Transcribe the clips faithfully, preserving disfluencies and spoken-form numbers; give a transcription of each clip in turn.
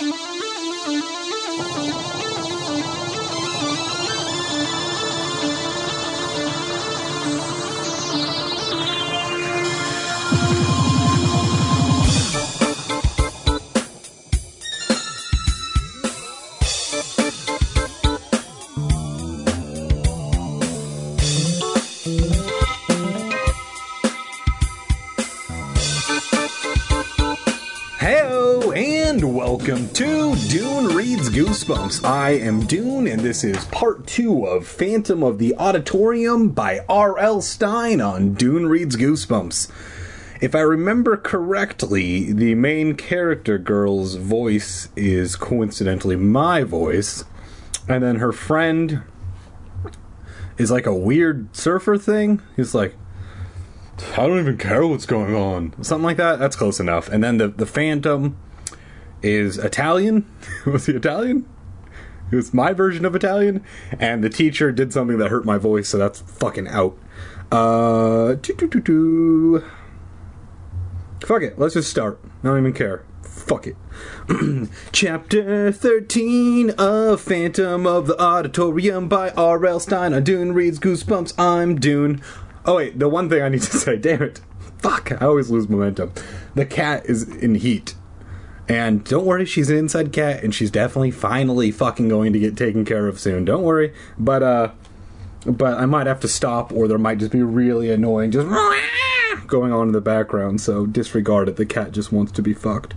Welcome to Dune Reads Goosebumps. I am Dune, and this is part two of Phantom of the Auditorium by R L. Stine on Dune Reads Goosebumps. If I remember correctly, the main character girl's voice is coincidentally my voice, and then her friend is like a weird surfer thing. He's like, I don't even care what's going on. Something like that. That's close enough. And then the, the Phantom is Italian. Was he Italian? It was my version of Italian. And the teacher did something that hurt my voice, so that's fucking out. Uh, doo-doo-doo-doo. Fuck it, let's just start. I don't even care. Fuck it. Chapter thirteen of Phantom of the Auditorium by R L. Stine on Dune Reads Goosebumps. I'm Dune. Oh wait, the one thing I need to say, damn it. Fuck, I always lose momentum. The cat is in heat. And don't worry, she's an inside cat, and she's definitely finally fucking going to get taken care of soon. Don't worry. But, uh, but I might have to stop, or there might just be really annoying just going on in the background, so disregard it. The cat just wants to be fucked.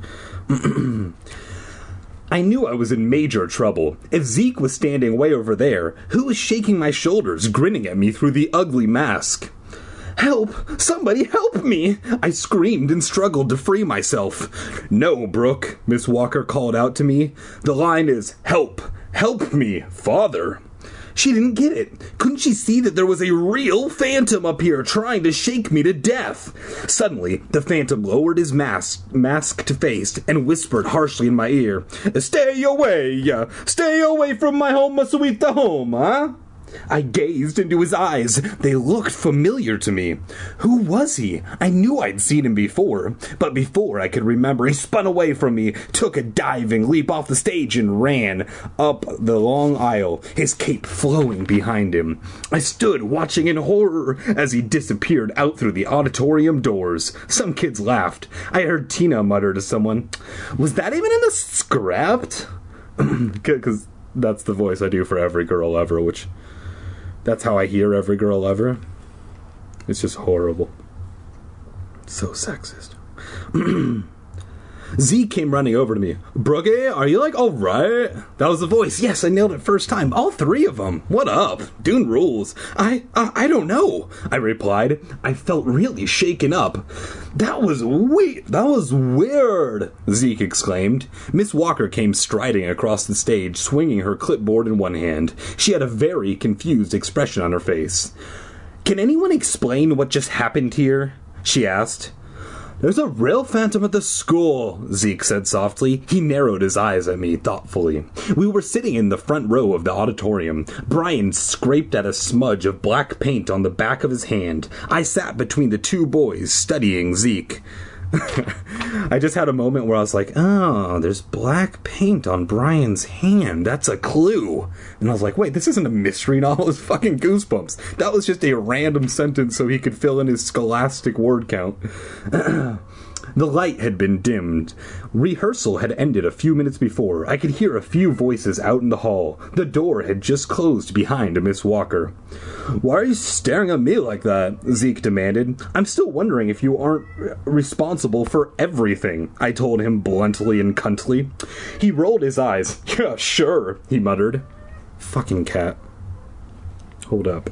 I knew I was in major trouble. If Zeke was standing way over there, who was shaking my shoulders, grinning at me through the ugly mask? Help! Somebody help me! I screamed and struggled to free myself. No, Brooke, Miss Walker called out to me. The line is, help! Help me, father! She didn't get it. Couldn't she see that there was a real phantom up here trying to shake me to death? Suddenly, the phantom lowered his mask, mask to face and whispered harshly in my ear, Stay away! Stay away from my home, sweet home, huh? I gazed into his eyes. They looked familiar to me. Who was he? I knew I'd seen him before, but before I could remember, he spun away from me, took a diving leap off the stage, and ran up the long aisle, his cape flowing behind him. I stood watching in horror as he disappeared out through the auditorium doors. Some kids laughed. I heard Tina mutter to someone, Was that even in the script? Because that's the voice I do for every girl ever, which... That's how I hear every girl ever. It's just horrible. So sexist. Z came running over to me. Brookie, are you like alright? That was the voice. Yes, I nailed it first time. All three of them. What up? Dune rules. I, uh, I don't know, I replied. I felt really shaken up. That was weird. That was weird, Zeke exclaimed. Miss Walker came striding across the stage, swinging her clipboard in one hand. She had a very confused expression on her face. Can anyone explain what just happened here? She asked. There's a real phantom at the school, Zeke said softly. He narrowed his eyes at me thoughtfully. We were sitting in the front row of the auditorium. Brian scraped at a smudge of black paint on the back of his hand. I sat between the two boys, studying Zeke. I just had a moment where I was like, oh, there's black paint on Brian's hand. That's a clue. And I was like, wait, this isn't a mystery novel. It's fucking Goosebumps. That was just a random sentence so he could fill in his scholastic word count. The light had been dimmed. Rehearsal had ended a few minutes before. I could hear a few voices out in the hall. The door had just closed behind Miss Walker. Why are you staring at me like that? Zeke demanded. I'm still wondering if you aren't responsible for everything, I told him bluntly and cuntly. He rolled his eyes. Yeah, sure, he muttered. Fucking cat. Hold up.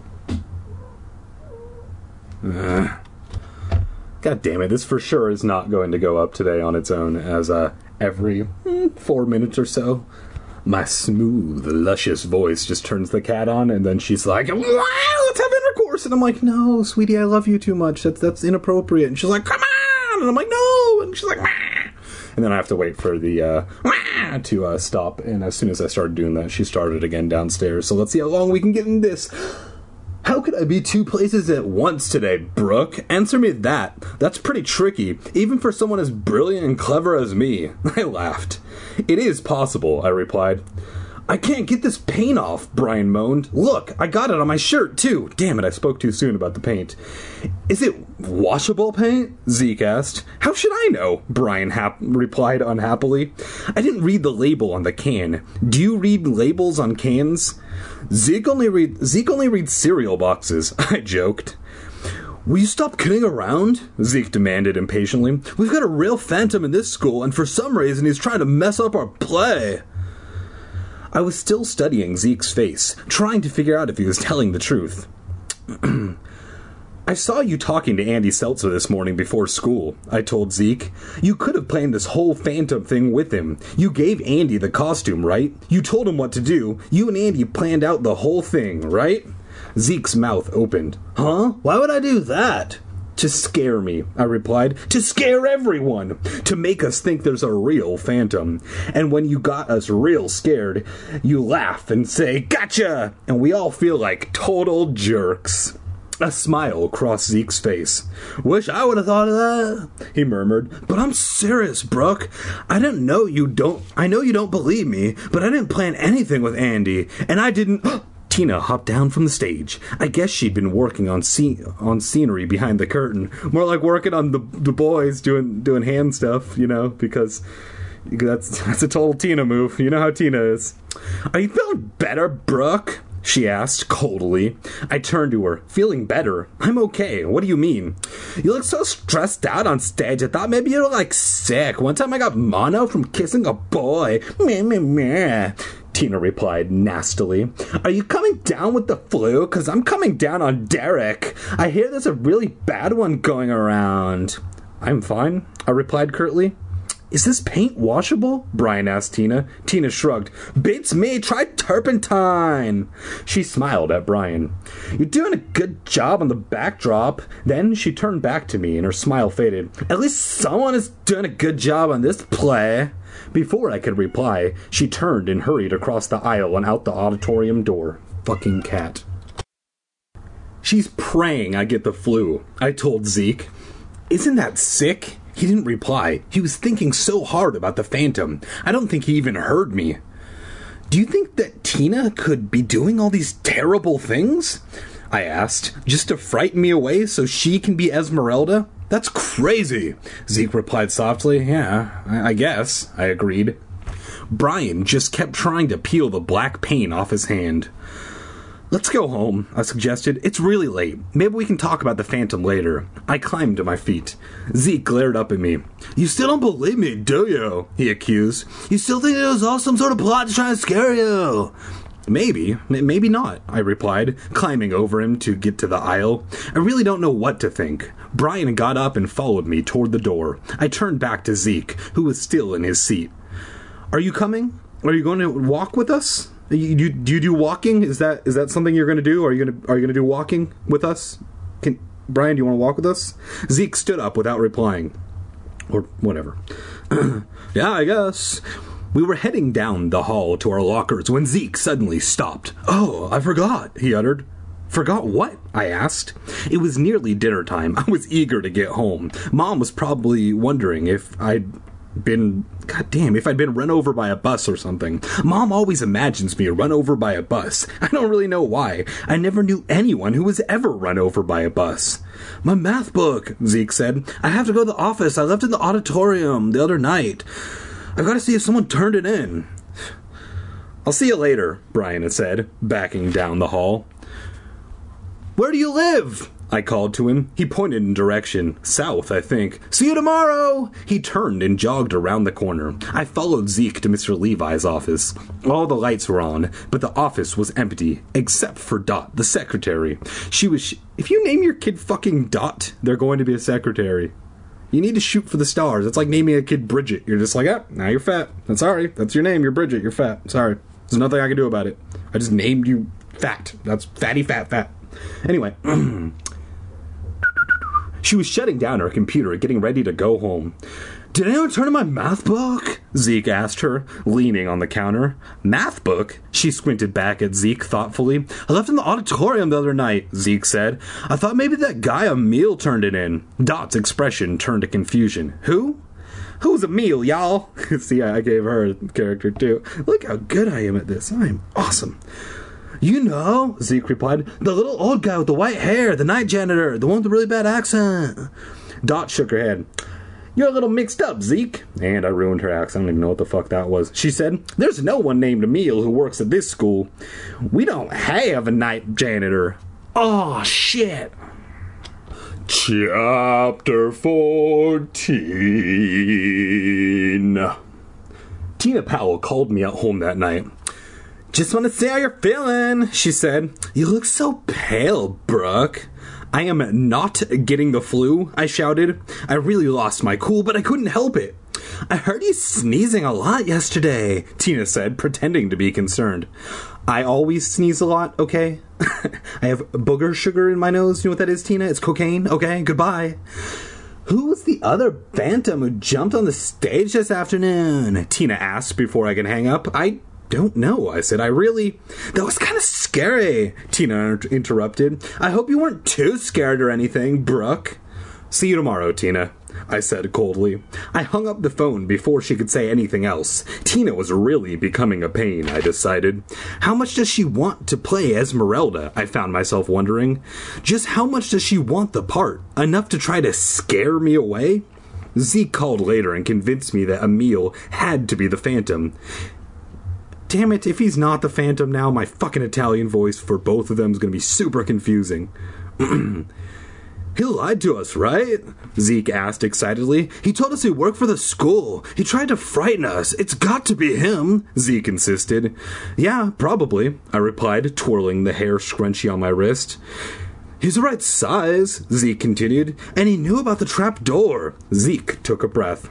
Ugh. God damn it, this for sure is not going to go up today on its own, as uh, every mm, four minutes or so, my smooth, luscious voice just turns the cat on, and then she's like, let's have intercourse! And I'm like, no, sweetie, I love you too much. That's that's inappropriate. And she's like, come on! And I'm like, no! And she's like, Wah! And then I have to wait for the uh, to uh, stop, and as soon as I started doing that, she started again downstairs. So let's see how long we can get in this. How could I be two places at once today, Brooke? Answer me that. That's pretty tricky, even for someone as brilliant and clever as me. I laughed. It is possible, I replied. I can't get this paint off, Brian moaned. Look, I got it on my shirt, too. Damn it, I spoke too soon about the paint. Is it washable paint? Zeke asked. How should I know? Brian hap- replied unhappily. I didn't read the label on the can. Do you read labels on cans? Zeke only, read- Zeke only reads cereal boxes, I joked. Will you stop kidding around? Zeke demanded impatiently. We've got a real phantom in this school, and for some reason he's trying to mess up our play. I was still studying Zeke's face, trying to figure out if he was telling the truth. I saw you talking to Andy Seltzer this morning before school, I told Zeke. You could have planned this whole phantom thing with him. You gave Andy the costume, right? You told him what to do. You and Andy planned out the whole thing, right? Zeke's mouth opened. Huh? Why would I do that? To scare me, I replied. To scare everyone! To make us think there's a real phantom. And when you got us real scared, you laugh and say, gotcha! And we all feel like total jerks. A smile crossed Zeke's face. Wish I would have thought of that, he murmured. But I'm serious, Brooke. I didn't know you don't... I know you don't believe me, but I didn't plan anything with Andy. And I didn't... Tina hopped down from the stage. I guess she'd been working on scene on scenery behind the curtain, more like working on the the boys doing doing hand stuff, you know, because that's that's a total Tina move. You know how Tina is. Are you feeling better, Brooke? She asked coldly. I turned to her. Feeling better? I'm okay. What do you mean? You look so stressed out on stage. I thought maybe you were like sick. One time I got mono from kissing a boy. Meh, meh, meh. Tina replied nastily. Are you coming down with the flu? Because I'm coming down on Derek. I hear there's a really bad one going around. I'm fine, I replied curtly. Is this paint washable? Brian asked Tina. Tina shrugged. Beats me. Try turpentine. She smiled at Brian. You're doing a good job on the backdrop. Then she turned back to me and her smile faded. At least someone is doing a good job on this play. Before I could reply, she turned and hurried across the aisle and out the auditorium door. Fucking cat. She's praying I get the flu, I told Zeke. Isn't that sick? He didn't reply. He was thinking so hard about the phantom. I don't think he even heard me. Do you think that Tina could be doing all these terrible things? I asked, just to frighten me away so she can be Esmeralda? That's crazy, Zeke replied softly. Yeah, I guess, I agreed. Brian just kept trying to peel the black paint off his hand. Let's go home, I suggested. It's really late. Maybe we can talk about the phantom later. I climbed to my feet. Zeke glared up at me. You still don't believe me, do you? He accused. You still think it was all some sort of plot to try to scare you? Maybe, maybe not, I replied, climbing over him to get to the aisle. I really don't know what to think. Brian got up and followed me toward the door. I turned back to Zeke, who was still in his seat. Are you coming? Are you going to walk with us? You, you, do you do walking? Is that is that something you're going to do? Are you going to are you going to do walking with us? Can Brian, do you want to walk with us? Zeke stood up without replying, or whatever. Yeah, I guess. We were heading down the hall to our lockers when Zeke suddenly stopped. Oh, I forgot, he uttered. Forgot what? I asked. It was nearly dinner time. I was eager to get home. Mom was probably wondering if I'd been... God damn, if I'd been run over by a bus or something. Mom always imagines me run over by a bus. I don't really know why. I never knew anyone who was ever run over by a bus. My math book, Zeke said. I have to go to the office. I left it in the auditorium the other night. I've got to see if someone turned it in. I'll see you later, Brian had said, backing down the hall. Where do you live? I called to him. He pointed in direction. South, I think. See you tomorrow! He turned and jogged around the corner. I followed Zeke to Mister Levi's office. All the lights were on, but the office was empty, except for Dot, the secretary. She was... Sh- if you name your kid fucking Dot, they're going to be a secretary. You need to shoot for the stars. It's like naming a kid Bridget. You're just like, ah, now you're fat. I'm sorry. That's your name. You're Bridget. You're fat. Sorry. There's nothing I can do about it. I just named you fat. That's fatty, fat, fat. Anyway. She was shutting down her computer, getting ready to go home. Did anyone turn in my math book? Zeke asked her, leaning on the counter. Math book? She squinted back at Zeke thoughtfully. I left it in the auditorium the other night, Zeke said. I thought maybe that guy Emil turned it in. Dot's expression turned to confusion. Who? Who's Emil, y'all? See, I gave her a character, too. Look how good I am at this. I'm awesome. You know, Zeke replied, the little old guy with the white hair, the night janitor, the one with the really bad accent. Dot shook her head. You're a little mixed up, Zeke. And I ruined her accent. I don't even know what the fuck that was. She said, there's no one named Emil who works at this school. We don't have a night janitor. Oh, shit. Chapter fourteen. Tina Powell called me at home that night. Just want to see how you're feeling, she said. You look so pale, Brooke. I am not getting the flu, I shouted. I really lost my cool, but I couldn't help it. I heard you sneezing a lot yesterday, Tina said, pretending to be concerned. I always sneeze a lot, okay? I have booger sugar in my nose. You know what that is, Tina? It's cocaine, okay? Goodbye. Who was the other phantom who jumped on the stage this afternoon? Tina asked before I could hang up. I don't know, I said. I really... That was kind of scary, Tina inter- interrupted. I hope you weren't too scared or anything, Brooke. See you tomorrow, Tina, I said coldly. I hung up the phone before she could say anything else. Tina was really becoming a pain, I decided. How much does she want to play Esmeralda? I found myself wondering. Just how much does she want the part? Enough to try to scare me away? Zeke called later and convinced me that Emil had to be the Phantom. Damn it, if he's not the Phantom now, my fucking Italian voice for both of them is going to be super confusing. He lied to us, right? Zeke asked excitedly. He told us he worked for the school. He tried to frighten us. It's got to be him, Zeke insisted. Yeah, probably, I replied, twirling the hair scrunchie on my wrist. He's the right size, Zeke continued, and he knew about the trap door. Zeke took a breath.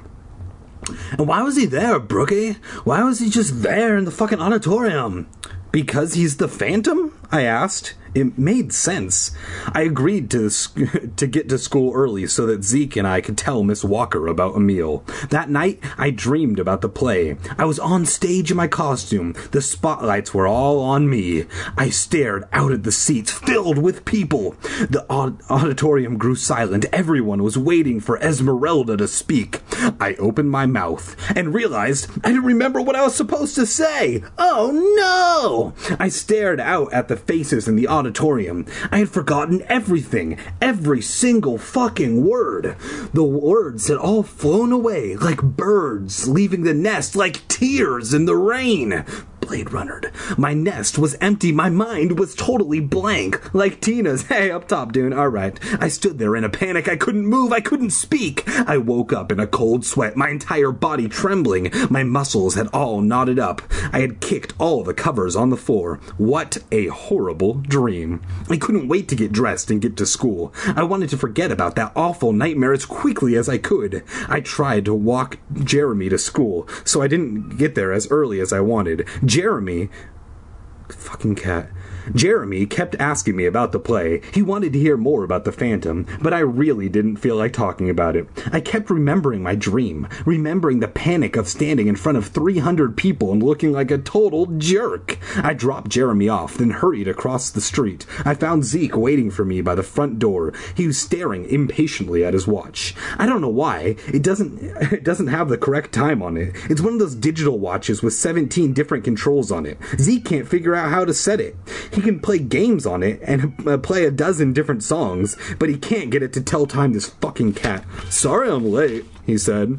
And why was he there, Brookie? Why was he just there in the fucking auditorium? Because he's the Phantom? I asked. It made sense. I agreed to to get to school early so that Zeke and I could tell Miss Walker about Emil. That night, I dreamed about the play. I was on stage in my costume. The spotlights were all on me. I stared out at the seats filled with people. The aud- auditorium grew silent. Everyone was waiting for Esmeralda to speak. I opened my mouth and realized I didn't remember what I was supposed to say. Oh no! I stared out at the faces in the auditorium. Auditorium. I had forgotten everything, every single fucking word. The words had all flown away like birds leaving the nest, like tears in the rain. Blade Runner. My nest was empty. My mind was totally blank. Like Tina's. Hey, up top, dude. All right. I stood there in a panic. I couldn't move. I couldn't speak. I woke up in a cold sweat, my entire body trembling. My muscles had all knotted up. I had kicked all the covers on the floor. What a horrible dream. I couldn't wait to get dressed and get to school. I wanted to forget about that awful nightmare as quickly as I could. I tried to walk Jeremy to school, so I didn't get there as early as I wanted. Jeremy, fucking cat, Jeremy kept asking me about the play. He wanted to hear more about the Phantom, but I really didn't feel like talking about it. I kept remembering my dream, remembering the panic of standing in front of three hundred people and looking like a total jerk. I dropped Jeremy off, then hurried across the street. I found Zeke waiting for me by the front door. He was staring impatiently at his watch. I don't know why. It doesn't it doesn't have the correct time on it. It's one of those digital watches with seventeen different controls on it. Zeke can't figure out how to set it. He can play games on it and uh, play a dozen different songs, but he can't get it to tell time, this fucking cat. Sorry I'm late, he said.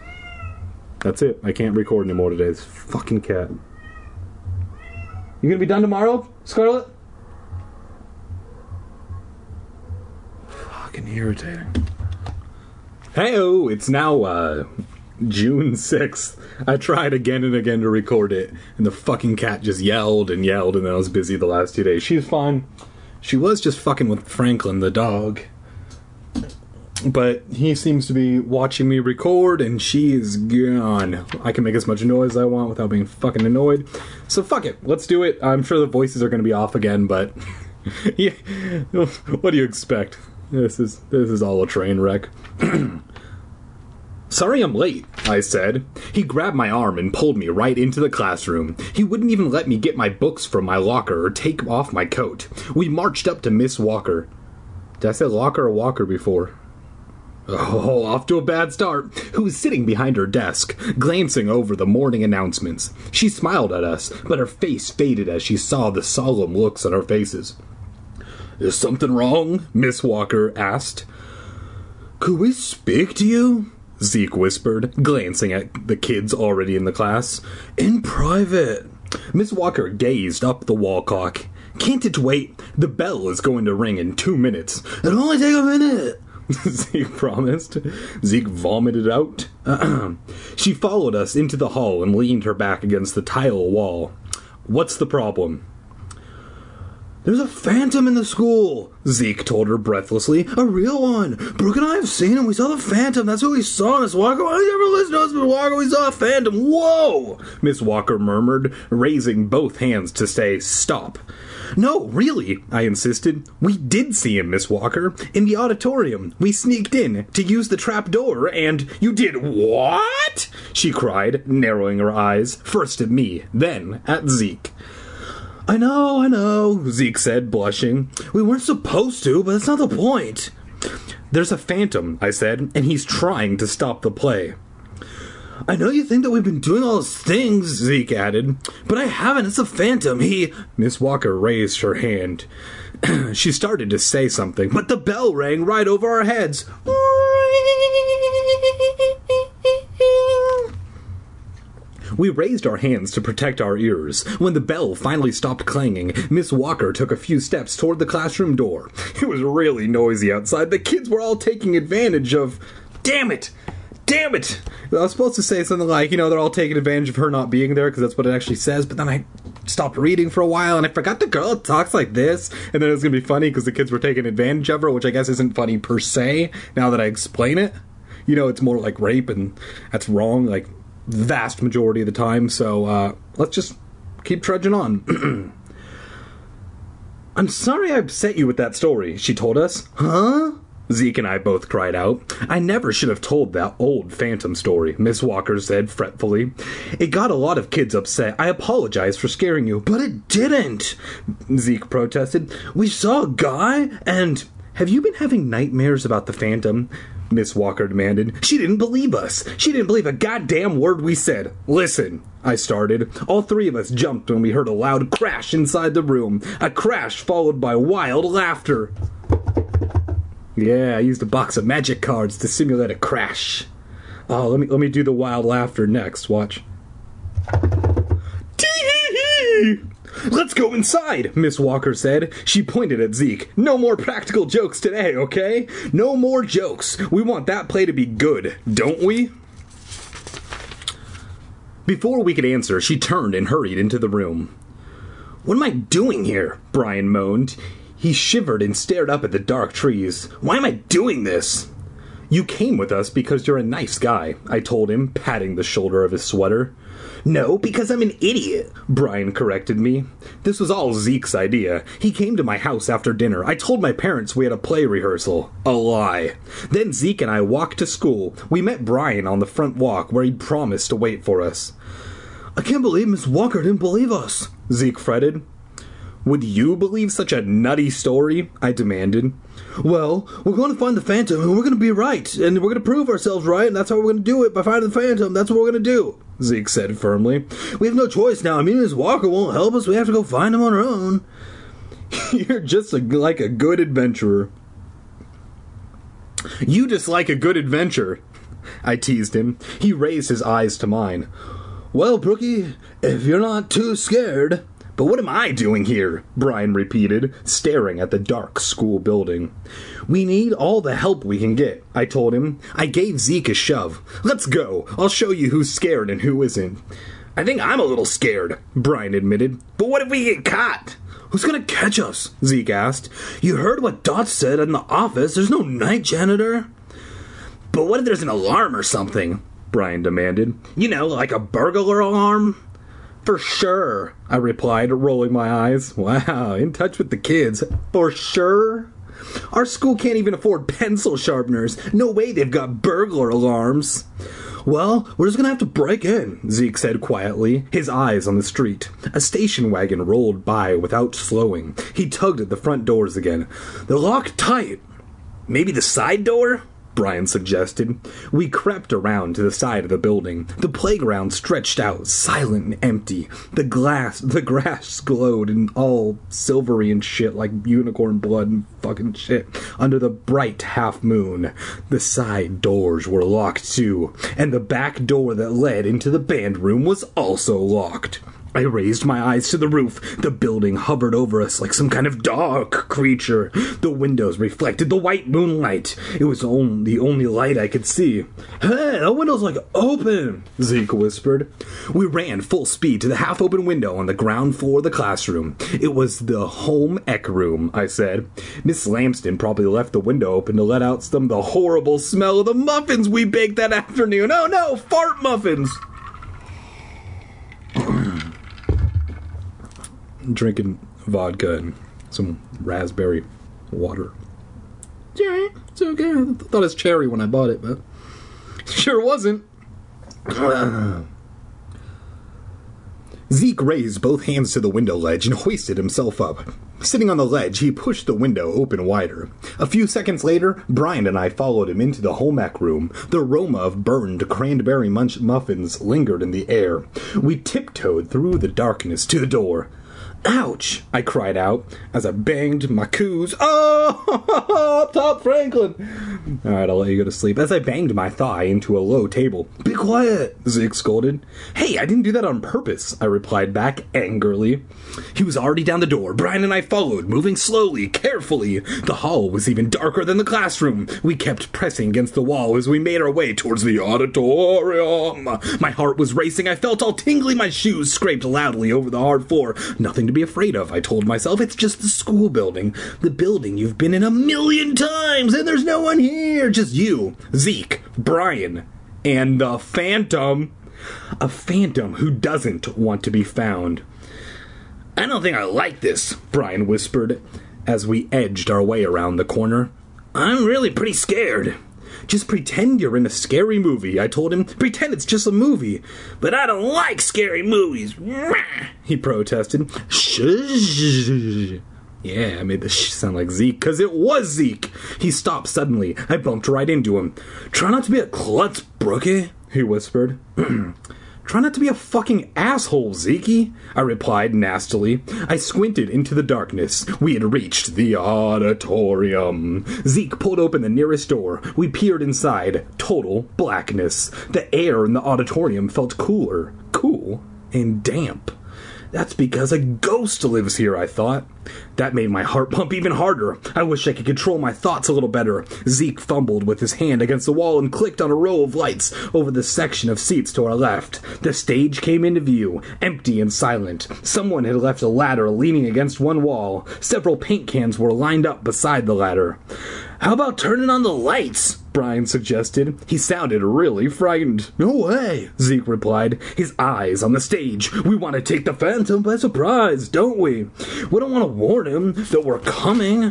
That's it. I can't record anymore today. This fucking cat. You gonna be done tomorrow, Scarlett? Fucking irritating. Hey-oh, it's now, uh... June sixth. I tried again and again to record it, and the fucking cat just yelled and yelled, and then I was busy the last two days. She's fine. She was just fucking with Franklin, the dog. But he seems to be watching me record, and she is gone. I can make as much noise as I want without being fucking annoyed. So fuck it. Let's do it. I'm sure the voices are going to be off again, but... yeah, what do you expect? This is, this is all a train wreck. Sorry I'm late, I said. He grabbed my arm and pulled me right into the classroom. He wouldn't even let me get my books from my locker or take off my coat. We marched up to Miss Walker. Did I say locker or Walker before? Oh, off to a bad start. Who was sitting behind her desk, glancing over the morning announcements. She smiled at us, but her face faded as she saw the solemn looks on our faces. Is something wrong? Miss Walker asked. Could we speak to you? Zeke whispered, glancing at the kids already in the class. In private. Miss Walker gazed up the wall clock. Can't it wait? The bell is going to ring in two minutes. It'll only take a minute. Zeke promised. Zeke vomited out. She followed us into the hall and leaned her back against the tile wall. What's the problem? There's a phantom in the school, Zeke told her breathlessly. A real one. Brooke and I have seen him. We saw the phantom. That's what we saw, Miss Walker. Why did you ever listen to us, Miss Walker? We saw a phantom. Whoa! Miss Walker murmured, raising both hands to say, stop. No, really, I insisted. We did see him, Miss Walker, in the auditorium. We sneaked in to use the trap door, and you did what? She cried, narrowing her eyes, first at me, then at Zeke. I know, I know, Zeke said, blushing. We weren't supposed to, but that's not the point. There's a phantom, I said, and he's trying to stop the play. I know you think that we've been doing all those things, Zeke added, but I haven't. It's a phantom. He... Miss Walker raised her hand. She started to say something, but the bell rang right over our heads. We raised our hands to protect our ears. When the bell finally stopped clanging, Miss Walker took a few steps toward the classroom door. It was really noisy outside. The kids were all taking advantage of... Damn it! Damn it! I was supposed to say something like, you know, they're all taking advantage of her not being there, because that's what it actually says, but then I stopped reading for a while, and I forgot the girl talks like this, and then it was going to be funny because the kids were taking advantage of her, which I guess isn't funny per se, now that I explain it. You know, it's more like rape, and that's wrong, like, vast majority of the time, so, uh, let's just keep trudging on. I'm sorry I upset you with that story, she told us. Huh? Zeke and I both cried out. I never should have told that old phantom story, Miss Walker said fretfully. It got a lot of kids upset. I apologize for scaring you. But it didn't, Zeke protested. We saw a guy and... Have you been having nightmares about the phantom? Miss Walker demanded. She didn't believe us. She didn't believe a goddamn word we said. Listen, I started. All three of us jumped when we heard a loud crash inside the room. A crash followed by wild laughter. Yeah, I used a box of magic cards to simulate a crash. Oh, let me let me do the wild laughter next. Watch. Tee-hee-hee! Let's go inside, Miss Walker said. She pointed at Zeke. No more practical jokes today, okay? No more jokes. We want that play to be good, don't we? Before we could answer, she turned and hurried into the room. What am I doing here? Brian moaned. He shivered and stared up at the dark trees. Why am I doing this? You came with us because you're a nice guy, I told him, patting the shoulder of his sweater. No, because I'm an idiot, Brian corrected me. This was all Zeke's idea. He came to my house after dinner. I told my parents we had a play rehearsal. A lie. Then Zeke and I walked to school. We met Brian on the front walk where he'd promised to wait for us. I can't believe Miss Walker didn't believe us, Zeke fretted. Would you believe such a nutty story? I demanded. Well, we're going to find the phantom, and we're going to be right, and we're going to prove ourselves right, and that's how we're going to do it, by finding the phantom. That's what we're going to do, Zeke said firmly. We have no choice now. I mean, Miss Walker won't help us. We have to go find him on our own. You're just a, like a good adventurer. You just like a good adventure, I teased him. He raised his eyes to mine. Well, Brookie, if you're not too scared... But what am I doing here? Brian repeated, staring at the dark school building. We need all the help we can get, I told him. I gave Zeke a shove. Let's go. I'll show you who's scared and who isn't. I think I'm a little scared, Brian admitted. But what if we get caught? Who's gonna catch us? Zeke asked. You heard what Dot said in the office. There's no night janitor. But what if there's an alarm or something? Brian demanded. You know, like a burglar alarm? For sure, I replied, rolling my eyes. Wow, in touch with the kids. For sure? Our school can't even afford pencil sharpeners. No way they've got burglar alarms. Well, we're just gonna have to break in, Zeke said quietly, his eyes on the street. A station wagon rolled by without slowing. He tugged at the front doors again. They're locked tight. Maybe the side door? Brian suggested. We crept around to the side of the building. The playground stretched out, silent and empty. The glass, the grass glowed in all silvery and shit like unicorn blood and fucking shit under the bright half moon. The side doors were locked too, and the back door that led into the band room was also locked. I raised my eyes to the roof. The building hovered over us like some kind of dark creature. The windows reflected the white moonlight. It was only the only light I could see. "Hey, the window's like open," Zeke whispered. We ran full speed to the half-open window on the ground floor of the classroom. It was the home ec room, I said. Miss Lamston probably left the window open to let out some of the horrible smell of the muffins we baked that afternoon. Oh no, fart muffins! Drinking vodka and some raspberry water. Yeah, it's okay. I thought it was cherry when I bought it, but sure wasn't. Zeke raised both hands to the window ledge and hoisted himself up. Sitting on the ledge, he pushed the window open wider. A few seconds later, Brian and I followed him into the home ec room. The aroma of burned cranberry munch muffins lingered in the air. We tiptoed through the darkness to the door. "Ouch!" I cried out as I banged my coos. Oh, Top Franklin! Alright, I'll let you go to sleep. As I banged my thigh into a low table. "Be quiet!" Zeke scolded. "Hey, I didn't do that on purpose," I replied back angrily. He was already down the door. Brian and I followed, moving slowly, carefully. The hall was even darker than the classroom. We kept pressing against the wall as we made our way towards the auditorium. My heart was racing. I felt all tingly. My shoes scraped loudly over the hard floor. Nothing to be afraid of, I told myself. It's just the school building. The building you've been in a million times, and there's no one here. Just you, Zeke, Brian, and the Phantom. A phantom who doesn't want to be found. "I don't think I like this," Brian whispered as we edged our way around the corner. "I'm really pretty scared." "Just pretend you're in a scary movie," I told him. "Pretend it's just a movie." "But I don't like scary movies," he protested. "Shh." Yeah, I made the shh sound like Zeke, because it was Zeke. He stopped suddenly. I bumped right into him. "Try not to be a klutz, Brookie," he whispered. "Try not to be a fucking asshole, Zeke," I replied nastily. I squinted into the darkness. We had reached the auditorium. Zeke pulled open the nearest door. We peered inside. Total blackness. The air in the auditorium felt cooler. Cool and damp. That's because a ghost lives here, I thought. That made my heart pump even harder. I wish I could control my thoughts a little better. Zeke fumbled with his hand against the wall and clicked on a row of lights over the section of seats to our left. The stage came into view, empty and silent. Someone had left a ladder leaning against one wall. Several paint cans were lined up beside the ladder. "How about turning on the lights?" Brian suggested. He sounded really frightened. "No way," Zeke replied, his eyes on the stage. "We want to take the Phantom by surprise, don't we? We don't want to warn him that we're coming."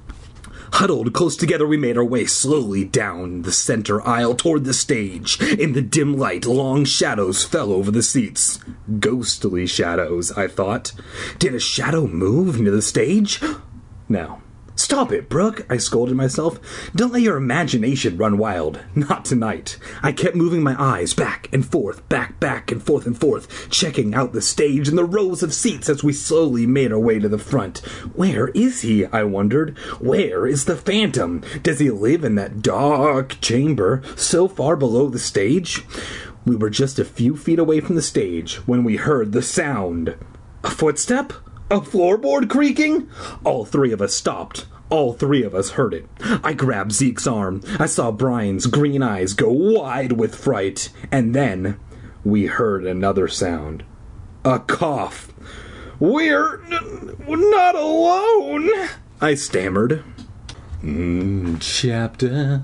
Huddled close together, we made our way slowly down the center aisle toward the stage. In the dim light, long shadows fell over the seats. Ghostly shadows, I thought. Did a shadow move near the stage? No. "Stop it, Brooke," I scolded myself. "Don't let your imagination run wild. Not tonight." I kept moving my eyes back and forth, back, back, and forth and forth, checking out the stage and the rows of seats as we slowly made our way to the front. Where is he, I wondered? Where is the Phantom? Does he live in that dark chamber so far below the stage? We were just a few feet away from the stage when we heard the sound. A footstep? A floorboard creaking? All three of us stopped. All three of us heard it. I grabbed Zeke's arm. I saw Brian's green eyes go wide with fright. And then we heard another sound. A cough. "We're n- not alone," I stammered. Mm, chapter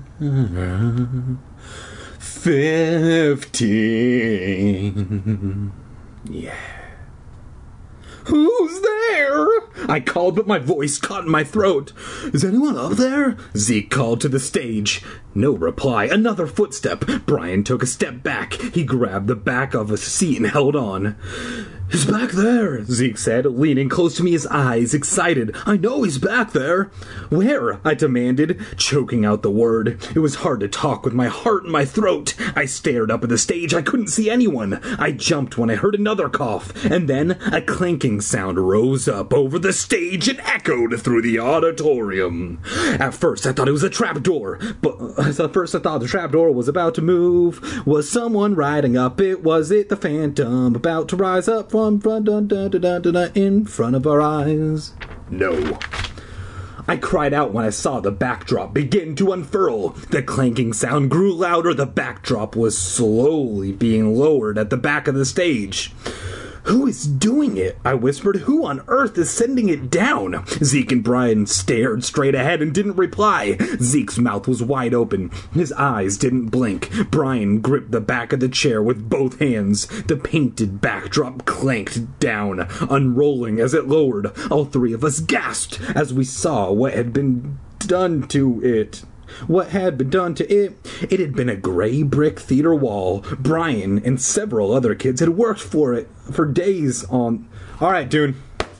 fifteen. Yeah. "Who's there?" I called, but my voice caught in my throat. "Is anyone up there?" Zeke called to the stage. No reply. Another footstep. Brian took a step back. He grabbed the back of a seat and held on. He's back there, Zeke said, leaning close to me, his eyes excited. I know he's back there. Where? I demanded, choking out the word. It was hard to talk with my heart in my throat. I stared up at the stage. I couldn't see anyone. I jumped when I heard another cough, and then a clanking sound rose up over the stage and echoed through the auditorium. At first, I thought it was a trapdoor, but at first I thought the trapdoor was about to move. Was someone riding up it? Was it the Phantom about to rise up from Front, dun, dun, dun, dun, dun, dun, in front of our eyes? No. I cried out when I saw the backdrop begin to unfurl. The clanking sound grew louder. The backdrop was slowly being lowered at the back of the stage. Who is doing it? I whispered. Who on earth is sending it down? Zeke and Brian stared straight ahead and didn't reply. Zeke's mouth was wide open. His eyes didn't blink. Brian gripped the back of the chair with both hands. The painted backdrop clanked down, unrolling as it lowered. All three of us gasped as we saw what had been done to it. What had been done to it? It had been a gray brick theater wall. Brian and several other kids had worked for it for days on... All right, dude.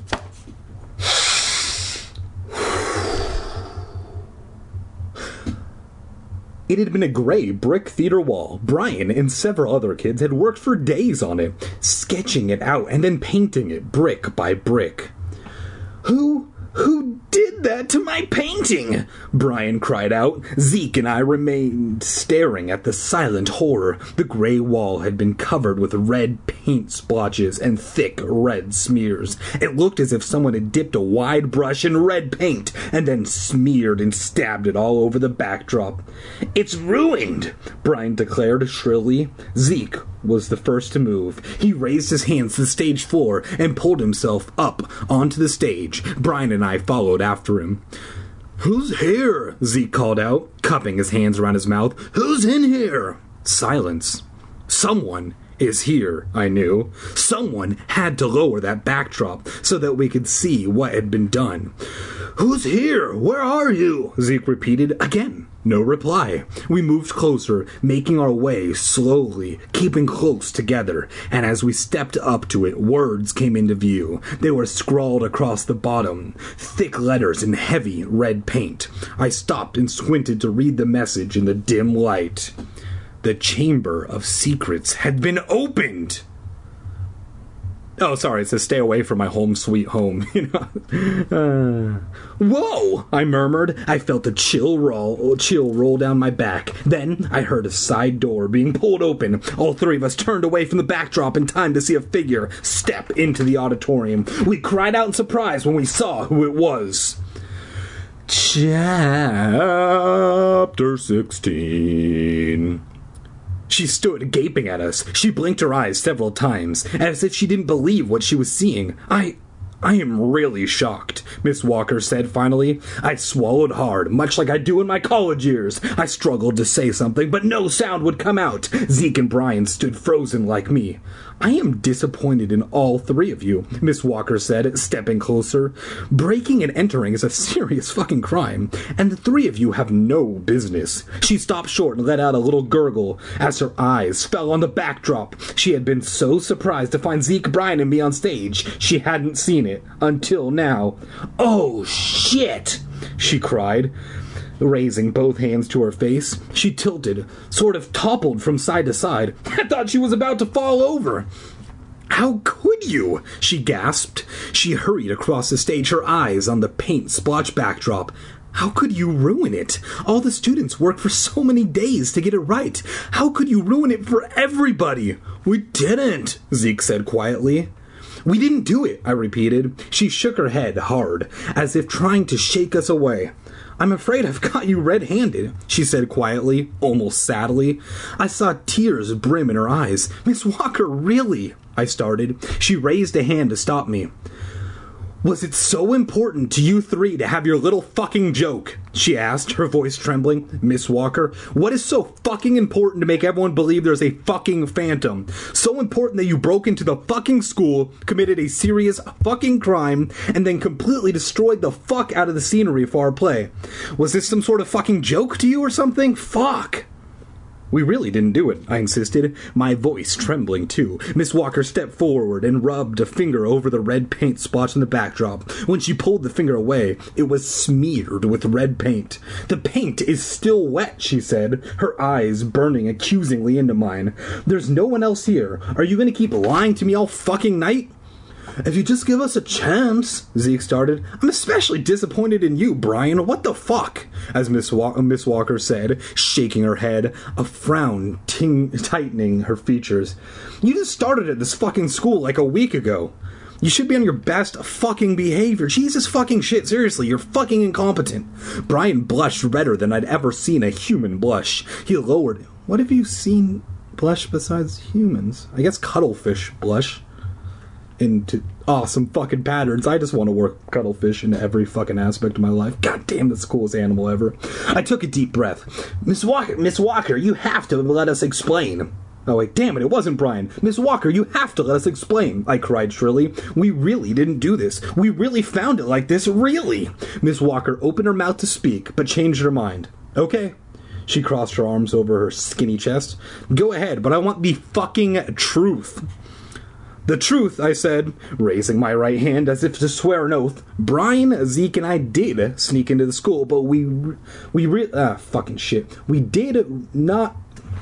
It had been a gray brick theater wall. Brian and several other kids had worked for days on it, sketching it out and then painting it brick by brick. Who... Who did that to my painting? Brian cried out. Zeke and I remained staring at the silent horror. The gray wall had been covered with red paint splotches and thick red smears. It looked as if someone had dipped a wide brush in red paint and then smeared and stabbed it all over the backdrop. It's ruined, Brian declared shrilly. Zeke was the first to move. He raised his hands to the stage floor and pulled himself up onto the stage. Brian and I followed after him. Who's here? Zeke called out, cupping his hands around his mouth. Who's in here? Silence. Someone is here, I knew. Someone had to lower that backdrop so that we could see what had been done. Who's here? Where are you? Zeke repeated again. No reply. We moved closer, making our way slowly, keeping close together, and as we stepped up to it, words came into view. They were scrawled across the bottom, thick letters in heavy red paint. I stopped and squinted to read the message in the dim light. The Chamber of Secrets had been opened! Oh, sorry, it says stay away from my home sweet home. You know. Uh, whoa! I murmured. I felt a chill roll, chill roll down my back. Then I heard a side door being pulled open. All three of us turned away from the backdrop in time to see a figure step into the auditorium. We cried out in surprise when we saw who it was. Chapter sixteen. She stood gaping at us. She blinked her eyes several times, as if she didn't believe what she was seeing. I... I am really shocked, Miss Walker said finally. I swallowed hard, much like I do in my college years. I struggled to say something, but no sound would come out. Zeke and Brian stood frozen like me. I am disappointed in all three of you, Miss Walker said, stepping closer. Breaking and entering is a serious fucking crime, and the three of you have no business. She stopped short and let out a little gurgle as her eyes fell on the backdrop. She had been so surprised to find Zeke, Brian, and me on stage, she hadn't seen it until now. Oh, shit! She cried, raising both hands to her face. She tilted, sort of toppled from side to side. I thought she was about to fall over. How could you? She gasped. She hurried across the stage, her eyes on the paint splotch backdrop. How could you ruin it? All the students worked for so many days to get it right. How could you ruin it for everybody? We didn't, Zeke said quietly. We didn't do it, I repeated. She shook her head hard, as if trying to shake us away. I'm afraid I've got you red-handed, she said quietly, almost sadly. I saw tears brim in her eyes. Miss Walker, really? I started. She raised a hand to stop me. Was it so important to you three to have your little fucking joke? She asked, her voice trembling. Miss Walker, what is so fucking important to make everyone believe there's a fucking phantom? So important that you broke into the fucking school, committed a serious fucking crime, and then completely destroyed the fuck out of the scenery for our play. Was this some sort of fucking joke to you or something? Fuck! We really didn't do it, I insisted, my voice trembling too. Miss Walker stepped forward and rubbed a finger over the red paint spots on the backdrop. When she pulled the finger away, it was smeared with red paint. The paint is still wet, she said, her eyes burning accusingly into mine. There's no one else here. Are you going to keep lying to me all fucking night? If you just give us a chance, Zeke started. I'm especially disappointed in you, Brian. What the fuck? As Miss, Wa- Miss Walker said, shaking her head, a frown ting- tightening her features. You just started at this fucking school like a week ago. You should be on your best fucking behavior. Jesus fucking shit, seriously, you're fucking incompetent. Brian blushed redder than I'd ever seen a human blush. He lowered. What have you seen blush besides humans? I guess cuttlefish blush. Into awesome fucking patterns. I just want to work cuttlefish into every fucking aspect of my life. God damn, that's the coolest animal ever. I took a deep breath. Miss Walker, Miss Walker, you have to let us explain. Oh wait, damn it, it wasn't Brian. Miss Walker, you have to let us explain, I cried shrilly. We really didn't do this. We really found it like this, really. Miss Walker opened her mouth to speak, but changed her mind. Okay. She crossed her arms over her skinny chest. Go ahead, but I want the fucking truth. The truth, I said, raising my right hand as if to swear an oath. Brian, Zeke, and I did sneak into the school, but we, we re- ah, fucking shit. We did not...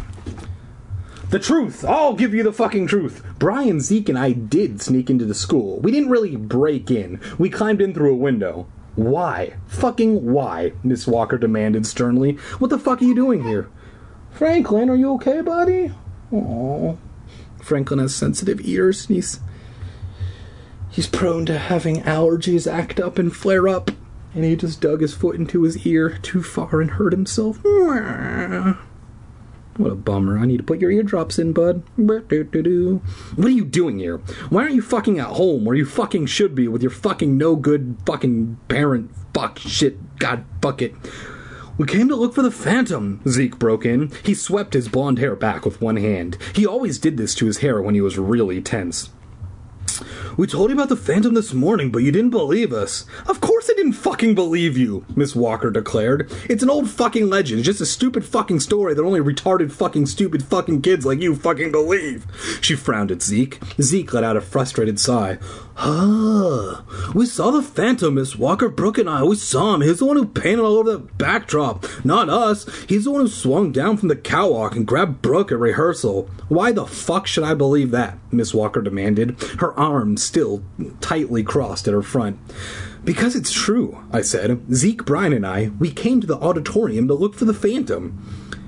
The truth! I'll give you the fucking truth! Brian, Zeke, and I did sneak into the school. We didn't really break in. We climbed in through a window. Why? Fucking why? Miss Walker demanded sternly. What the fuck are you doing here? Franklin, are you okay, buddy? Aww. Franklin has sensitive ears, and he's, he's prone to having allergies act up and flare up, and he just dug his foot into his ear too far and hurt himself. What a bummer. I need to put your eardrops in, bud. What are you doing here? Why aren't you fucking at home where you fucking should be with your fucking no-good fucking parent fuck shit god bucket? We came to look for the Phantom, Zeke broke in. He swept his blonde hair back with one hand. He always did this to his hair when he was really tense. We told you about the Phantom this morning, but you didn't believe us. Of course I didn't fucking believe you, Miss Walker declared. It's an old fucking legend. It's just a stupid fucking story that only retarded fucking stupid fucking kids like you fucking believe. She frowned at Zeke. Zeke let out a frustrated sigh. Ah, we saw the Phantom, Miss Walker. Brooke and I, we saw him. He's the one who painted all over the backdrop. Not us. He's the one who swung down from the catwalk and grabbed Brooke at rehearsal. Why the fuck should I believe that? Miss Walker demanded, her arms still tightly crossed at her front. Because it's true, I said. Zeke, Brian, and I, we came to the auditorium to look for the Phantom.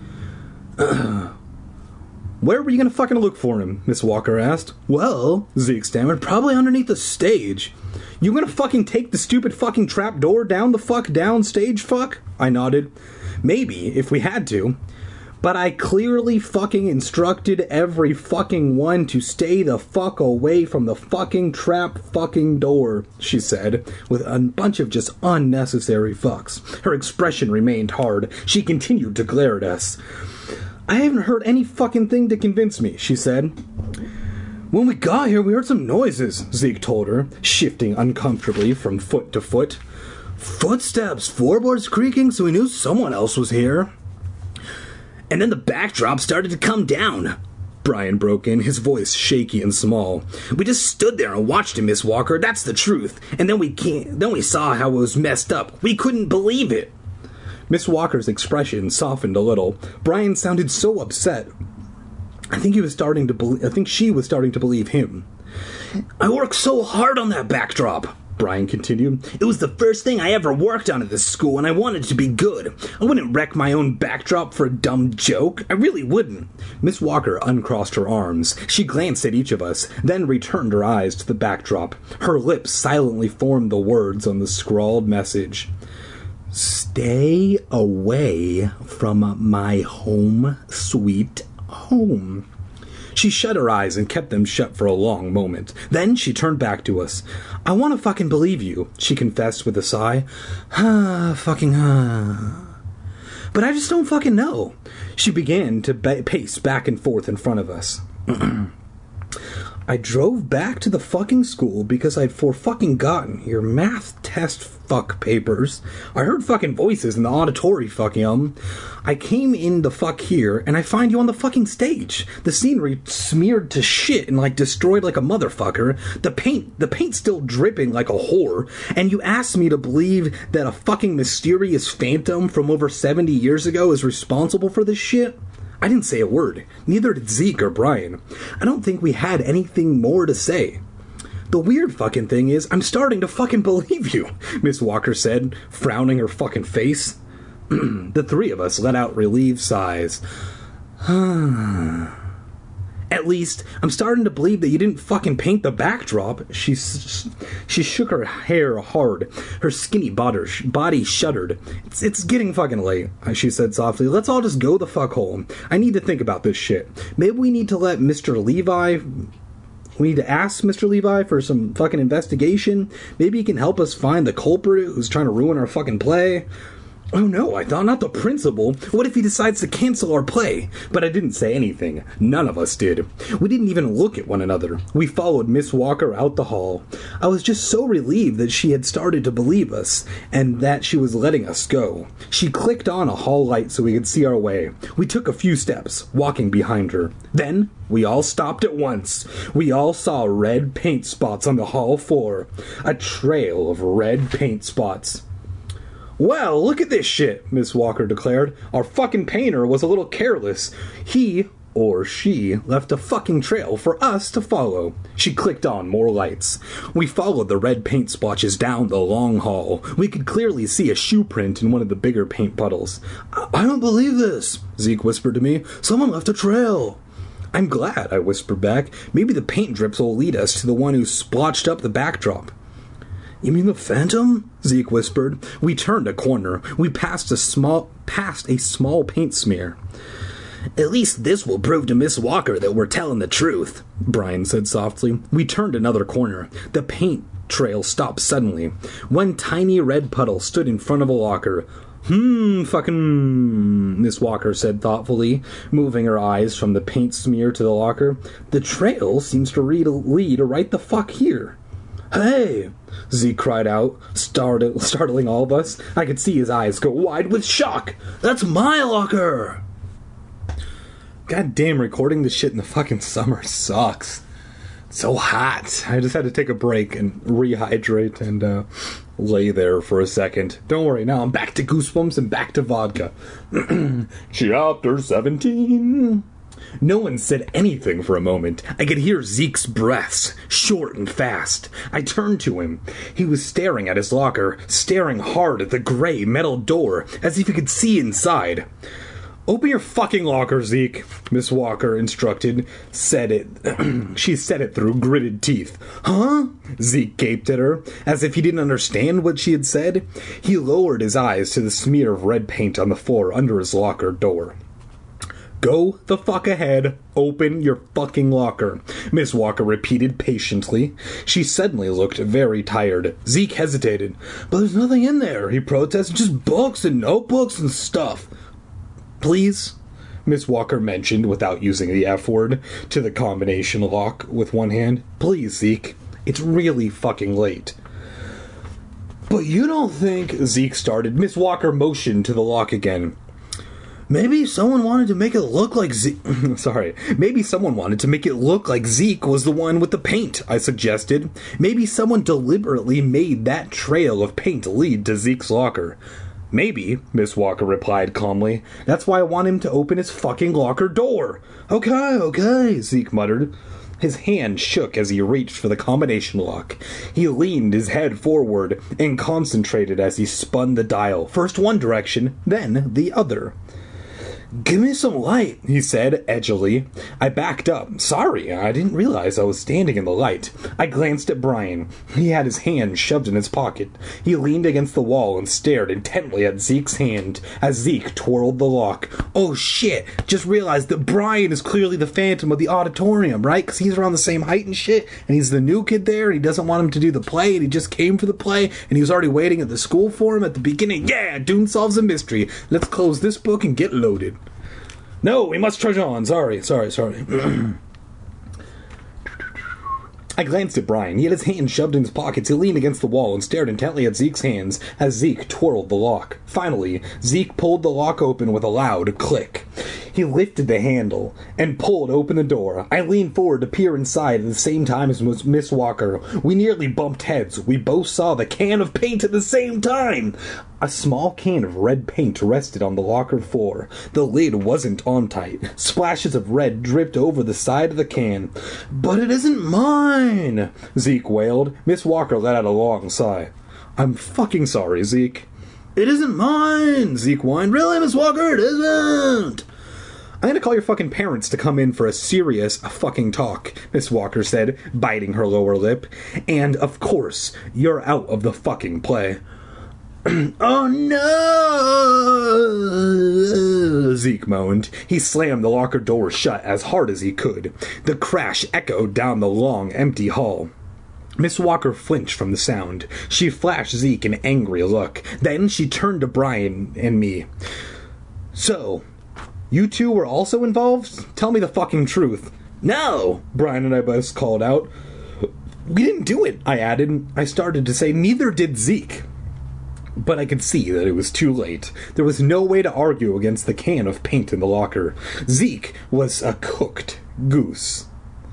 Uh, Where were you gonna fucking look for him? Miss Walker asked. Well, Zeke stammered, probably underneath the stage. You gonna fucking take the stupid fucking trap door down the fuck down stage, fuck? I nodded. Maybe, if we had to. But I clearly fucking instructed every fucking one to stay the fuck away from the fucking trap fucking door, she said, with a bunch of just unnecessary fucks. Her expression remained hard. She continued to glare at us. I haven't heard any fucking thing to convince me, she said. When we got here, we heard some noises, Zeke told her, shifting uncomfortably from foot to foot. Footsteps, floorboards creaking, so we knew someone else was here. And then the backdrop started to come down. Brian broke in, his voice shaky and small. We just stood there and watched him, Miss Walker, that's the truth. And then we can't, then we saw how it was messed up. We couldn't believe it. Miss Walker's expression softened a little. Brian sounded so upset. I think he was starting to be- I think she was starting to believe him. I worked so hard on that backdrop, Brian continued. It was the first thing I ever worked on at this school, and I wanted to be good. I wouldn't wreck my own backdrop for a dumb joke. I really wouldn't. Miss Walker uncrossed her arms. She glanced at each of us, then returned her eyes to the backdrop. Her lips silently formed the words on the scrawled message. Stay away from my home, sweet home. She shut her eyes and kept them shut for a long moment. Then she turned back to us. I want to fucking believe you, she confessed with a sigh. Ah, fucking ah. But I just don't fucking know. She began to ba- pace back and forth in front of us. I drove back to the fucking school because I'd for fucking gotten your math test fuck papers. I heard fucking voices in the auditory fucking um. I came in the fuck here and I find you on the fucking stage. The scenery smeared to shit and like destroyed like a motherfucker. The paint, the paint still dripping like a whore. And you asked me to believe that a fucking mysterious phantom from over seventy years ago is responsible for this shit? I didn't say a word. Neither did Zeke or Brian. I don't think we had anything more to say. The weird fucking thing is, I'm starting to fucking believe you, Miss Walker said, frowning her fucking face. The three of us let out relieved sighs. At least, I'm starting to believe that you didn't fucking paint the backdrop. She she shook her hair hard. Her skinny body shuddered. It's, it's getting fucking late, she said softly. Let's all just go the fuck home. I need to think about this shit. Maybe we need to let Mister Levi... We need to ask Mister Levi for some fucking investigation. Maybe he can help us find the culprit who's trying to ruin our fucking play. Oh no, I thought not the principal. What if he decides to cancel our play? But I didn't say anything. None of us did. We didn't even look at one another. We followed Miss Walker out the hall. I was just so relieved that she had started to believe us, and that she was letting us go. She clicked on a hall light so we could see our way. We took a few steps, walking behind her. Then, we all stopped at once. We all saw red paint spots on the hall floor. A trail of red paint spots. Well, look at this shit, Miss Walker declared. Our fucking painter was a little careless. He, or she, left a fucking trail for us to follow. She clicked on more lights. We followed the red paint splotches down the long hall. We could clearly see a shoe print in one of the bigger paint puddles. I, I don't believe this, Zeke whispered to me. Someone left a trail. I'm glad, I whispered back. Maybe the paint drips will lead us to the one who splotched up the backdrop. You mean the phantom? Zeke whispered. We turned a corner. We passed a small past a small paint smear. At least this will prove to Miss Walker that we're telling the truth, Brian said softly. We turned another corner. The paint trail stopped suddenly. One tiny red puddle stood in front of a locker. Hmm, fucking... Miss Walker said thoughtfully, moving her eyes from the paint smear to the locker. The trail seems to lead, lead right the fuck here. Hey! Zeke cried out, startle, startling all of us. I could see his eyes go wide with shock. That's my locker! God damn, recording this shit in the fucking summer sucks. It's so hot. I just had to take a break and rehydrate and uh, lay there for a second. Don't worry, now I'm back to Goosebumps and back to vodka. Chapter seventeen. No one said anything for a moment. I could hear Zeke's breaths, short and fast. I turned to him. He was staring at his locker, staring hard at the gray metal door, as if he could see inside. Open your fucking locker, Zeke, Miss Walker instructed. Said it. She said it through gritted teeth. Huh? Zeke gaped at her, as if he didn't understand what she had said. He lowered his eyes to the smear of red paint on the floor under his locker door. Go the fuck ahead. Open your fucking locker, Miss Walker repeated patiently. She suddenly looked very tired. Zeke hesitated. But there's nothing in there, he protested. Just books and notebooks and stuff. Please, Miss Walker mentioned without using the F word to the combination lock with one hand. Please, Zeke. It's really fucking late. But you don't think... Zeke started. Miss Walker motioned to the lock again. Maybe someone wanted to make it look like Zeke... Sorry. Maybe someone wanted to make it look like Zeke was the one with the paint, I suggested. Maybe someone deliberately made that trail of paint lead to Zeke's locker. Maybe, Miss Walker replied calmly. That's why I want him to open his fucking locker door. Okay, okay, Zeke muttered. His hand shook as he reached for the combination lock. He leaned his head forward and concentrated as he spun the dial, first one direction, then the other. Give me some light, he said, edgily. I backed up. Sorry, I didn't realize I was standing in the light. I glanced at Brian. He had his hand shoved in his pocket. He leaned against the wall and stared intently at Zeke's hand as Zeke twirled the lock. Oh shit, just realized that Brian is clearly the phantom of the auditorium, right? Because he's around the same height and shit, and he's the new kid there, and he doesn't want him to do the play, and he just came for the play, and he was already waiting at the school for him at the beginning. Yeah, Dune solves a mystery. Let's close this book and get loaded. No, we must trudge on. Sorry, sorry, sorry. I glanced at Brian. He had his hands shoved in his pockets. He leaned against the wall and stared intently at Zeke's hands as Zeke twirled the lock. Finally, Zeke pulled the lock open with a loud click. He lifted the handle and pulled open the door. I leaned forward to peer inside at the same time as Miss Walker. We nearly bumped heads. We both saw the can of paint at the same time. A small can of red paint rested on the locker floor. The lid wasn't on tight. Splashes of red dripped over the side of the can. "But it isn't mine!" Zeke wailed. Miss Walker let out a long sigh. "I'm fucking sorry, Zeke." "It isn't mine!" Zeke whined. "Really, Miss Walker? It isn't!" "I'm gonna call your fucking parents to come in for a serious fucking talk," Miss Walker said, biting her lower lip. "And, of course, you're out of the fucking play." "Oh no!" Zeke moaned. He slammed the locker door shut as hard as he could. The crash echoed down the long, empty hall. Miss Walker flinched from the sound. She flashed Zeke an angry look. Then she turned to Brian and me. "So, you two were also involved? Tell me the fucking truth." "No!" Brian and I both called out. "We didn't do it," I added. I started to say, "Neither did Zeke." But I could see that it was too late. There was no way to argue against the can of paint in the locker. Zeke was a cooked goose.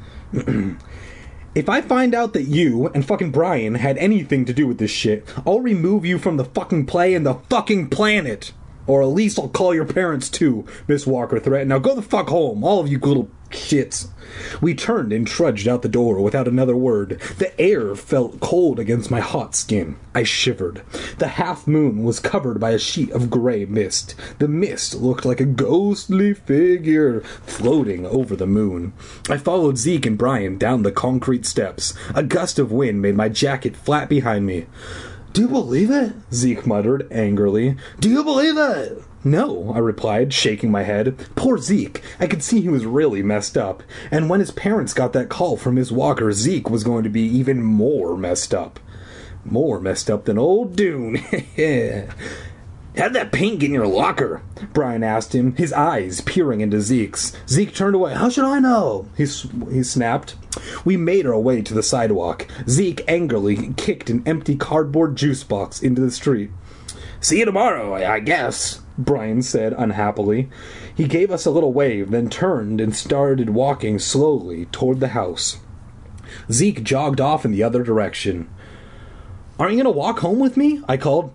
"If I find out that you and fucking Brian had anything to do with this shit, I'll remove you from the fucking play and the fucking planet. Or at least I'll call your parents too," Miss Walker threatened. "Now go the fuck home, all of you little shits." We turned and trudged out the door without another word. The air felt cold against my hot skin. I shivered. The half-moon was covered by a sheet of gray mist. The mist looked like a ghostly figure floating over the moon. I followed Zeke and Brian down the concrete steps. A gust of wind made my jacket flap behind me. "Do you believe it?" Zeke muttered angrily. "Do you believe it?" "No," I replied, shaking my head. Poor Zeke. I could see he was really messed up. And when his parents got that call from Miss Walker, Zeke was going to be even more messed up. More messed up than old Dune. "How'd that paint get in your locker?" Brian asked him, his eyes peering into Zeke's. Zeke turned away. "How should I know?" He, he snapped. We made our way to the sidewalk. Zeke angrily kicked an empty cardboard juice box into the street. "See you tomorrow, I guess," Brian said unhappily. He gave us a little wave, then turned and started walking slowly toward the house. Zeke jogged off in the other direction. "Aren't you going to walk home with me?" I called.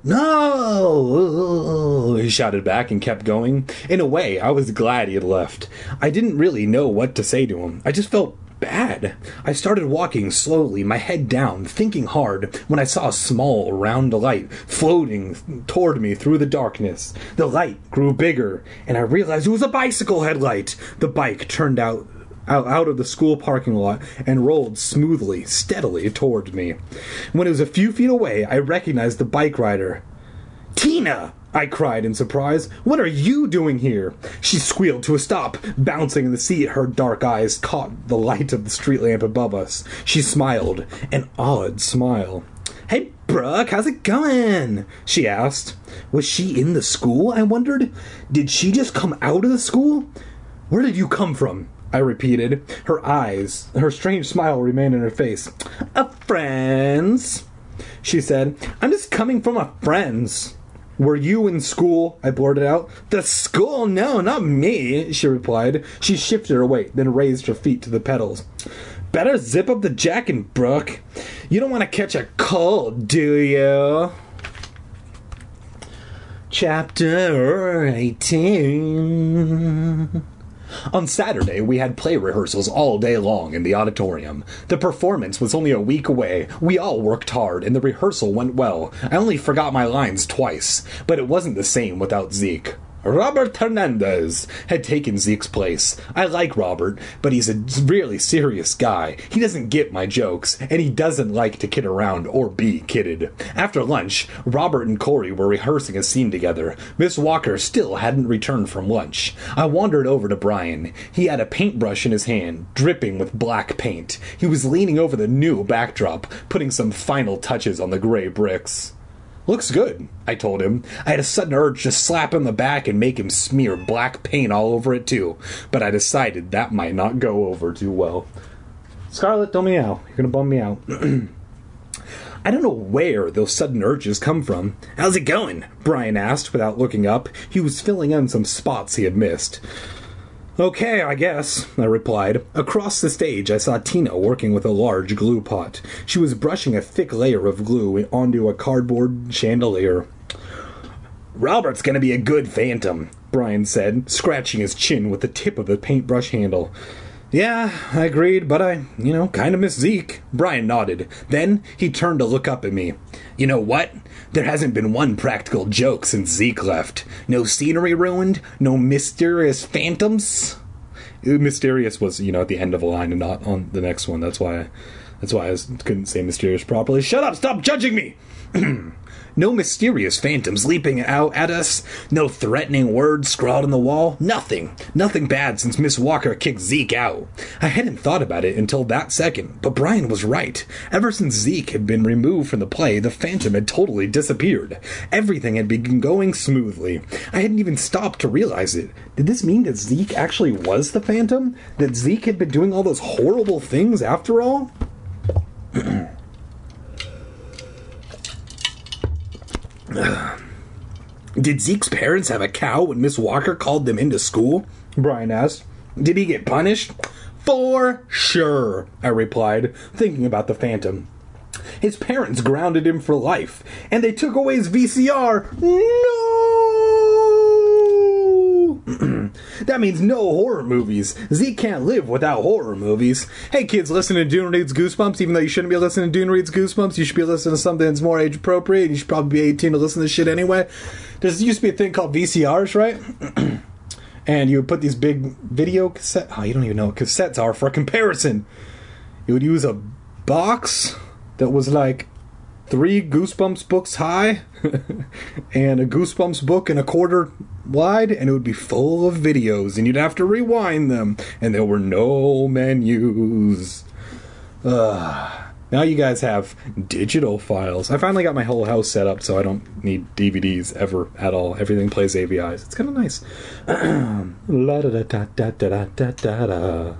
"No!" he shouted back and kept going. In a way, I was glad he had left. I didn't really know what to say to him. I just felt bad. I started walking slowly, my head down, thinking hard, when I saw a small, round light floating toward me through the darkness. The light grew bigger, and I realized it was a bicycle headlight. The bike turned out Out, out of the school parking lot and rolled smoothly, steadily toward me. When it was a few feet away, I recognized the bike rider. "Tina!" I cried in surprise. "What are you doing here?" She squealed to a stop, bouncing in the seat. Her dark eyes caught the light of the street lamp above us. She smiled, an odd smile. "Hey, Brooke, how's it going?" she asked. Was she in the school, I wondered? Did she just come out of the school? "Where did you come from?" I repeated. Her eyes, her strange smile remained in her face. "A friend's," she said. "I'm just coming from a friend's." "Were you in school?" I blurted out. "The school? No, not me," she replied. She shifted her weight, then raised her feet to the pedals. "Better zip up the jacket, Brooke. You don't want to catch a cold, do you?" Chapter eighteen. On Saturday, we had play rehearsals all day long in the auditorium. The performance was only a week away. We all worked hard, and the rehearsal went well. I only forgot my lines twice, but it wasn't the same without Zeke. Robert Hernandez had taken Zeke's place. I like Robert, but he's a really serious guy. He doesn't get my jokes, and he doesn't like to kid around or be kidded. After lunch, Robert and Corey were rehearsing a scene together. Miss Walker still hadn't returned from lunch. I wandered over to Brian. He had a paintbrush in his hand, dripping with black paint. He was leaning over the new backdrop, putting some final touches on the gray bricks. "Looks good," I told him. I had a sudden urge to slap him on the back and make him smear black paint all over it too, but I decided that might not go over too well. Scarlet, don't meow. You're gonna bum me out. I don't know where those sudden urges come from. How's it going? Brian asked without looking up. He was filling in some spots he had missed. Okay, I guess, I replied. Across the stage, I saw Tina working with a large glue pot. She was brushing a thick layer of glue onto a cardboard chandelier. Robert's gonna be a good Phantom, Brian said, scratching his chin with the tip of the paintbrush handle. Yeah, I agreed, but I, you know, kind of miss Zeke. Brian nodded. Then he turned to look up at me. You know what? There hasn't been one practical joke since Zeke left. No scenery ruined, no mysterious phantoms. Mysterious was, you know, at the end of a line and not on the next one. That's why I, that's why I couldn't say mysterious properly. Shut up! Stop judging me! No mysterious phantoms leaping out at us. No threatening words scrawled on the wall. Nothing. Nothing bad since Miss Walker kicked Zeke out. I hadn't thought about it until that second, but Brian was right. Ever since Zeke had been removed from the play, the Phantom had totally disappeared. Everything had been going smoothly. I hadn't even stopped to realize it. Did this mean that Zeke actually was the Phantom? That Zeke had been doing all those horrible things after all? Did Zeke's parents have a cow when Miss Walker called them into school? Brian asked. Did he get punished? For sure, I replied, thinking about the Phantom. His parents grounded him for life, and they took away his V C R. No! That means no horror movies. Zeke can't live without horror movies. Hey kids, listen to Dune Reads Goosebumps. Even though you shouldn't be listening to Dune Reads Goosebumps, you should be listening to something that's more age appropriate. You should probably be eighteen to listen to this shit anyway. There used to be a thing called V C Rs, right? And you would put these big video cassette. Oh, you don't even know what cassettes are for comparison. You would use a box that was like three Goosebumps books high and a Goosebumps book and a quarter wide, and it would be full of videos, and you'd have to rewind them, and there were no menus. Ugh. Now you guys have digital files. I finally got my whole house set up so I don't need D V Ds ever at all. Everything plays A V Is. It's kind of nice. La da da da da da da da da.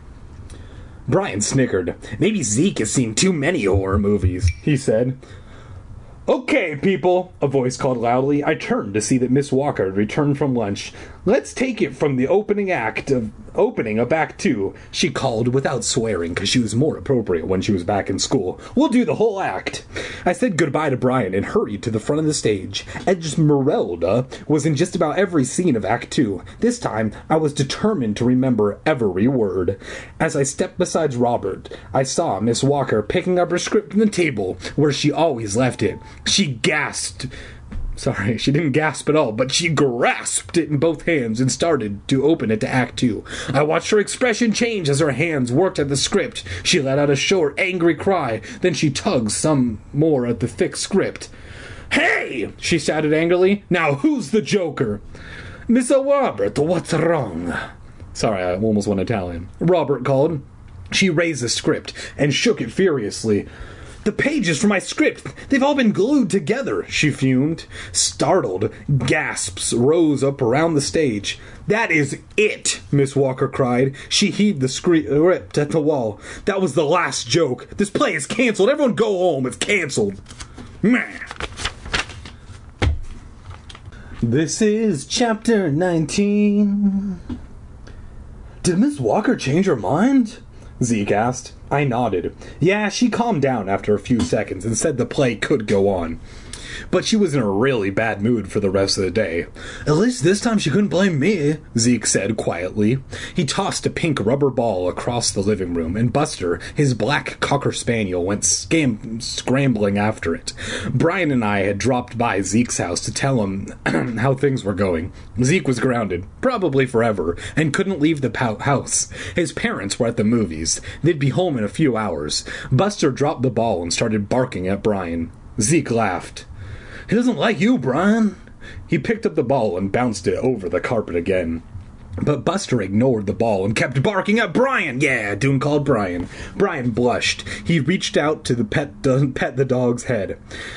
Brian snickered. Maybe Zeke has seen too many horror movies, he said. Okay, people, a voice called loudly. I turned to see that Miss Walker had returned from lunch. Let's take it from the opening act of opening of Act Two, she called without swearing because she was more appropriate when she was back in school. We'll do the whole act. I said goodbye to Brian and hurried to the front of the stage. Esmeralda was in just about every scene of Act Two. This time, I was determined to remember every word. As I stepped beside Robert, I saw Miss Walker picking up her script from the table where she always left it. She gasped. Sorry, she didn't gasp at all, but she grasped it in both hands and started to open it to Act Two. I watched her expression change as her hands worked at the script. She let out a short, angry cry. Then she tugged some more at the thick script. Hey! She shouted angrily. Now who's the Joker? Miss Robert, what's wrong? Sorry, I almost went Italian. Robert called. She raised the script and shook it furiously. The pages for my script, they've all been glued together, she fumed. Startled, gasps rose up around the stage. That is it, Miss Walker cried. She heaved the script at the wall. That was the last joke. This play is canceled. Everyone go home. It's canceled. This is chapter nineteen. Did Miss Walker change her mind? Zeke asked. I nodded. Yeah, she calmed down after a few seconds and said the play could go on. But she was in a really bad mood for the rest of the day. At least this time she couldn't blame me, Zeke said quietly. He tossed a pink rubber ball across the living room, and Buster, his black cocker spaniel, went scam- scrambling after it. Brian and I had dropped by Zeke's house to tell him how things were going. Zeke was grounded, probably forever, and couldn't leave the pow- house. His parents were at the movies. They'd be home in a few hours. Buster dropped the ball and started barking at Brian. Zeke laughed. He doesn't like you, Brian. He picked up the ball and bounced it over the carpet again. But Buster ignored the ball and kept barking at Brian. Yeah, Dune called Brian. Brian blushed. He reached out to the pet, pet the dog's head.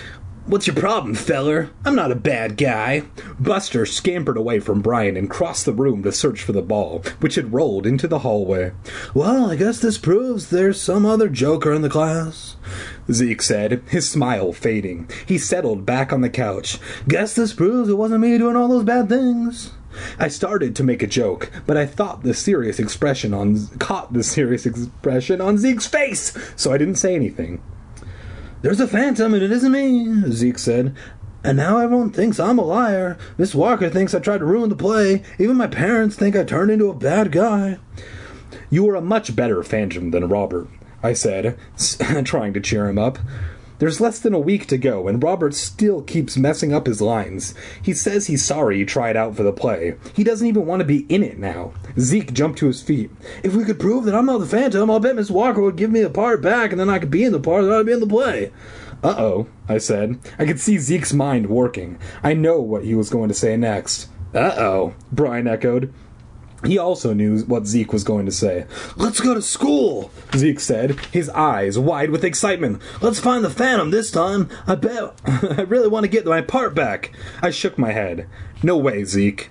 What's your problem, feller? I'm not a bad guy. Buster scampered away from Brian and crossed the room to search for the ball, which had rolled into the hallway. Well, I guess this proves there's some other joker in the class, Zeke said, his smile fading. He settled back on the couch. Guess this proves it wasn't me doing all those bad things. I started to make a joke, but I thought the serious expression on caught the serious expression on Zeke's face, so I didn't say anything. There's a phantom, and it isn't me, Zeke said. And now everyone thinks I'm a liar. Miss Walker thinks I tried to ruin the play. Even my parents think I turned into a bad guy. You are a much better phantom than Robert, I said, trying to cheer him up. There's less than a week to go, and Robert still keeps messing up his lines. He says he's sorry he tried out for the play. He doesn't even want to be in it now. Zeke jumped to his feet. If we could prove that I'm not the Phantom, I'll bet Miss Walker would give me the part back, and then I could be in the part that I'd be in the play. Uh-oh, I said. I could see Zeke's mind working. I know what he was going to say next. Uh-oh, Brian echoed. He also knew what Zeke was going to say. Let's go to school, Zeke said, his eyes wide with excitement. Let's find the Phantom this time. I bet I really want to get my part back. I shook my head. No way, Zeke.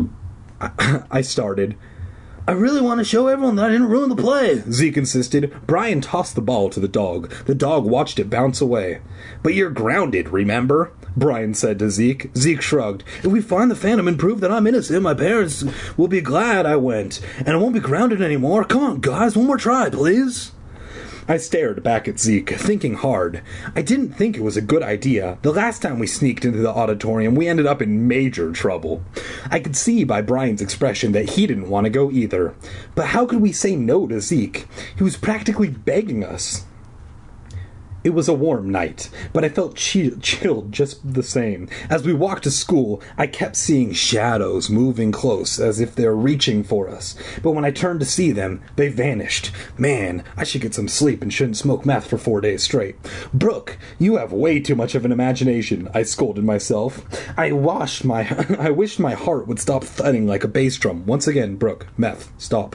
I, I started. I really want to show everyone that I didn't ruin the play, Zeke insisted. Brian tossed the ball to the dog. The dog watched it bounce away. But you're grounded, remember? Brian said to Zeke. Zeke shrugged. If we find the Phantom and prove that I'm innocent, my parents will be glad I went, and I won't be grounded anymore. Come on, guys, one more try, please. I stared back at Zeke, thinking hard. I didn't think it was a good idea. The last time we sneaked into the auditorium, we ended up in major trouble. I could see by Brian's expression that he didn't want to go either. But how could we say no to Zeke? He was practically begging us. It was a warm night, but I felt chi- chilled just the same. As we walked to school, I kept seeing shadows moving close, as if they were reaching for us. But when I turned to see them, they vanished. Man, I should get some sleep and shouldn't smoke meth for four days straight. Brooke, you have way too much of an imagination, I scolded myself. I washed my... I wished my heart would stop thudding like a bass drum. Once again, Brooke, meth, stop.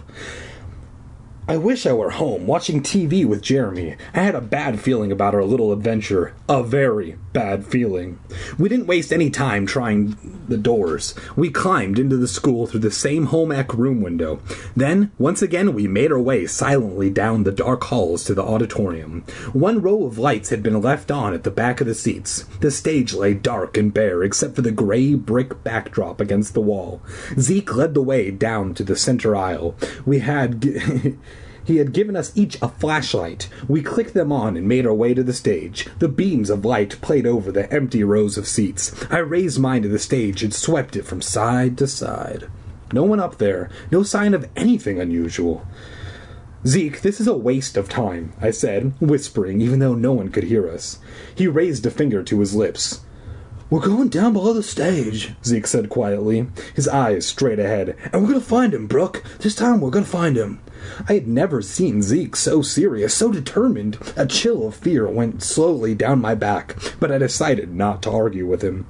I wish I were home, watching T V with Jeremy. I had a bad feeling about our little adventure. A very bad feeling. We didn't waste any time trying the doors. We climbed into the school through the same home ec room window. Then, once again, we made our way silently down the dark halls to the auditorium. One row of lights had been left on at the back of the seats. The stage lay dark and bare, except for the gray brick backdrop against the wall. Zeke led the way down to the center aisle. We had... He had given us each a flashlight. We clicked them on and made our way to the stage. The beams of light played over the empty rows of seats. I raised mine to the stage and swept it from side to side. No one up there. No sign of anything unusual. Zeke, this is a waste of time, I said, whispering, even though no one could hear us. He raised a finger to his lips. We're going down below the stage, Zeke said quietly, his eyes straight ahead. And we're going to find him, Brooke. This time we're going to find him. I had never seen Zeke so serious, so determined. A chill of fear went slowly down my back, but I decided not to argue with him.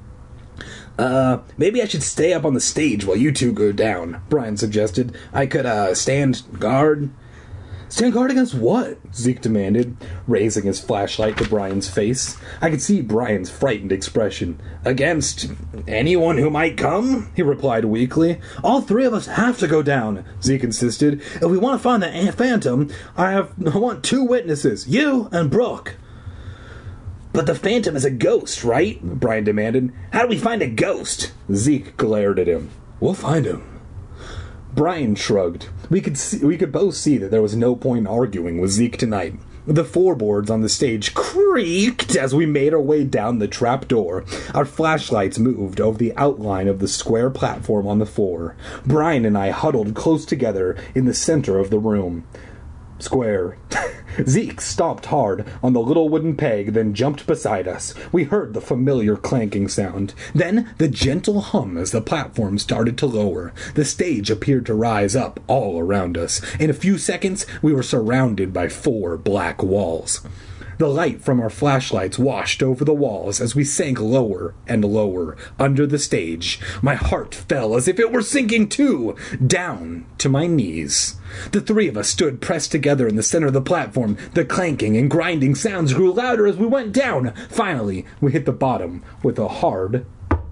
Uh, maybe I should stay up on the stage while you two go down, Brian suggested. I could, uh, stand guard. Stand guard against what? Zeke demanded, raising his flashlight to Brian's face. I could see Brian's frightened expression. Against anyone who might come? He replied weakly. All three of us have to go down, Zeke insisted. If we want to find the Phantom, I have I want two witnesses, you and Brooke. But the Phantom is a ghost, right? Brian demanded. How do we find a ghost? Zeke glared at him. We'll find him. Brian shrugged. We could see, we could both see that there was no point in arguing with Zeke tonight. The floorboards on the stage creaked as we made our way down the trapdoor. Our flashlights moved over the outline of the square platform on the floor. Brian and I huddled close together in the center of the room. Square. Zeke stomped hard on the little wooden peg, then jumped beside us. We heard the familiar clanking sound. Then the gentle hum as the platform started to lower. The stage appeared to rise up all around us. In a few seconds, we were surrounded by four black walls. The light from our flashlights washed over the walls as we sank lower and lower under the stage. My heart fell as if it were sinking too, down to my knees. The three of us stood pressed together in the center of the platform. The clanking and grinding sounds grew louder as we went down. Finally, we hit the bottom with a hard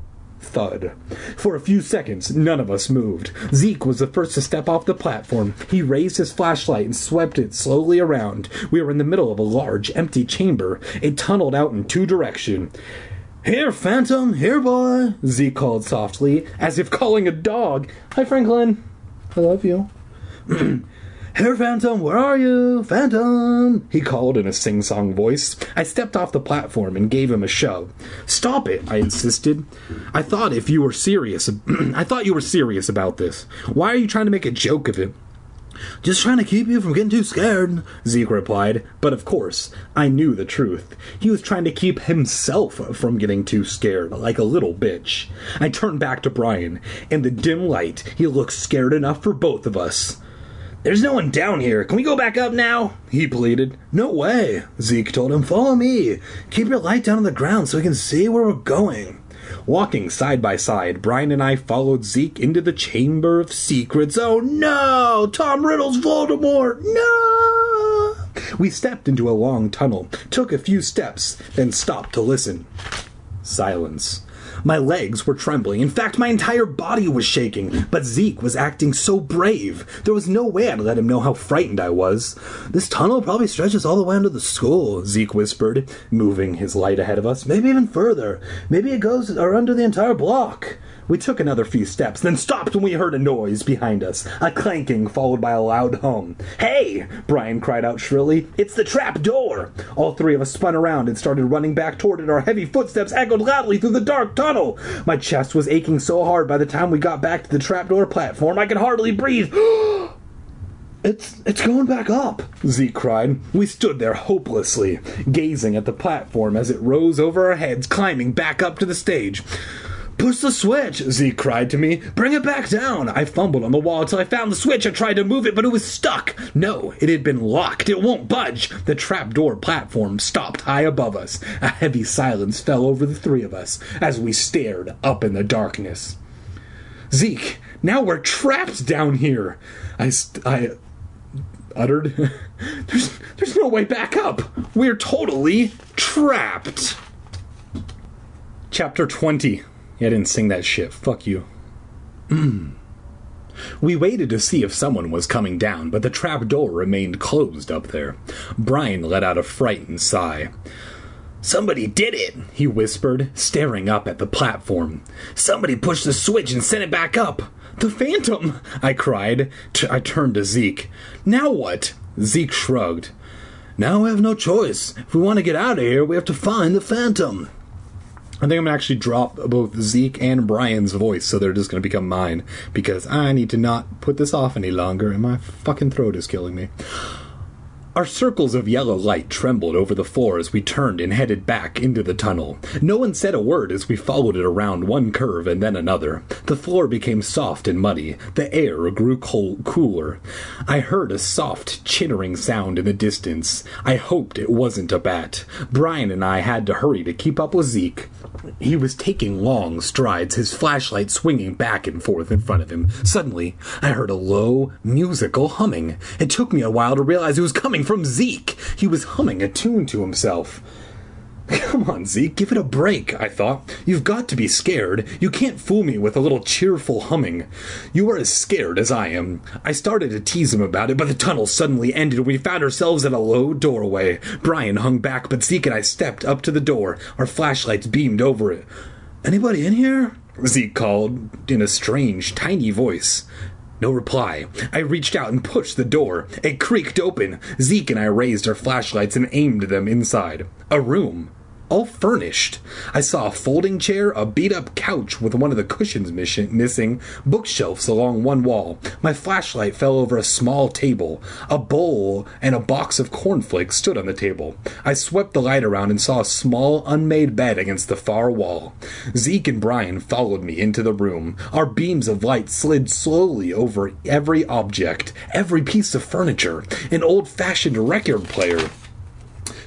thud. For a few seconds, none of us moved. Zeke was the first to step off the platform. He raised his flashlight and swept it slowly around. We were in the middle of a large, empty chamber. It tunneled out in two directions. "Here, Phantom! Here, boy!" Zeke called softly, as if calling a dog. "Hi, Franklin. I love you." "Here, Phantom, where are you? Phantom!" he called in a sing-song voice. I stepped off the platform and gave him a shove. "Stop it," I insisted. I thought if you were serious, I thought you were serious about this. Why are you trying to make a joke of it?" "Just trying to keep you from getting too scared," Zeke replied. But of course, I knew the truth. He was trying to keep himself from getting too scared, like a little bitch. I turned back to Brian. In the dim light, he looked scared enough for both of us. "There's no one down here. Can we go back up now?" he pleaded. "No way," Zeke told him. "Follow me. Keep your light down on the ground so we can see where we're going." Walking side by side, Brian and I followed Zeke into the Chamber of Secrets. Oh no! Tom Riddle's Voldemort! No! We stepped into a long tunnel, took a few steps, then stopped to listen. Silence. My legs were trembling. In fact, my entire body was shaking. But Zeke was acting so brave. There was no way I'd let him know how frightened I was. "This tunnel probably stretches all the way under the school," Zeke whispered, moving his light ahead of us. "Maybe even further. Maybe it goes or under the entire block." We took another few steps, then stopped when we heard a noise behind us. A clanking followed by a loud hum. "Hey!" Brian cried out shrilly. "It's the trap door!" All three of us spun around and started running back toward it. Our heavy footsteps echoed loudly through the dark tunnel. My chest was aching so hard by the time we got back to the trapdoor platform I could hardly breathe. It's it's going back up," Zeke cried. We stood there hopelessly, gazing at the platform as it rose over our heads, climbing back up to the stage. "Push the switch," Zeke cried to me. "Bring it back down." I fumbled on the wall until I found the switch. I tried to move it, but it was stuck. No, it had been locked. It won't budge. The trapdoor platform stopped high above us. A heavy silence fell over the three of us as we stared up in the darkness. "Zeke, now we're trapped down here," I, st- I uttered. there's, there's no way back up. We're totally trapped. Chapter twenty. Yeah, I didn't sing that shit. Fuck you. Mm. We waited to see if someone was coming down, but the trap door remained closed up there. Brian let out a frightened sigh. "Somebody did it," he whispered, staring up at the platform. "Somebody pushed the switch and sent it back up." "The Phantom!" I cried. T- I turned to Zeke. "Now what?" Zeke shrugged. "Now we have no choice. If we want to get out of here, we have to find the Phantom." I think I'm going to actually drop both Zeke and Brian's voice, so they're just going to become mine, because I need to not put this off any longer, and my fucking throat is killing me. Our circles of yellow light trembled over the floor as we turned and headed back into the tunnel. No one said a word as we followed it around one curve and then another. The floor became soft and muddy. The air grew cold, cooler. I heard a soft, chittering sound in the distance. I hoped it wasn't a bat. Brian and I had to hurry to keep up with Zeke. He was taking long strides, his flashlight swinging back and forth in front of him. Suddenly, I heard a low, musical humming. It took me a while to realize it was coming from Zeke. He was humming a tune to himself. Come on, Zeke, give it a break, I thought. You've got to be scared. You can't fool me with a little cheerful humming. You are as scared as I am. I started to tease him about it, but the tunnel suddenly ended and we found ourselves at a low doorway. Brian hung back, but Zeke and I stepped up to the door. Our flashlights beamed over it. "Anybody in here?" Zeke called in a strange, tiny voice. No reply. I reached out and pushed the door. It creaked open. Zeke and I raised our flashlights and aimed them inside. A room. All furnished. I saw a folding chair, a beat-up couch with one of the cushions missing, bookshelves along one wall. My flashlight fell over a small table. A bowl and a box of cornflakes stood on the table. I swept the light around and saw a small, unmade bed against the far wall. Zeke and Brian followed me into the room. Our beams of light slid slowly over every object, every piece of furniture, an old-fashioned record player.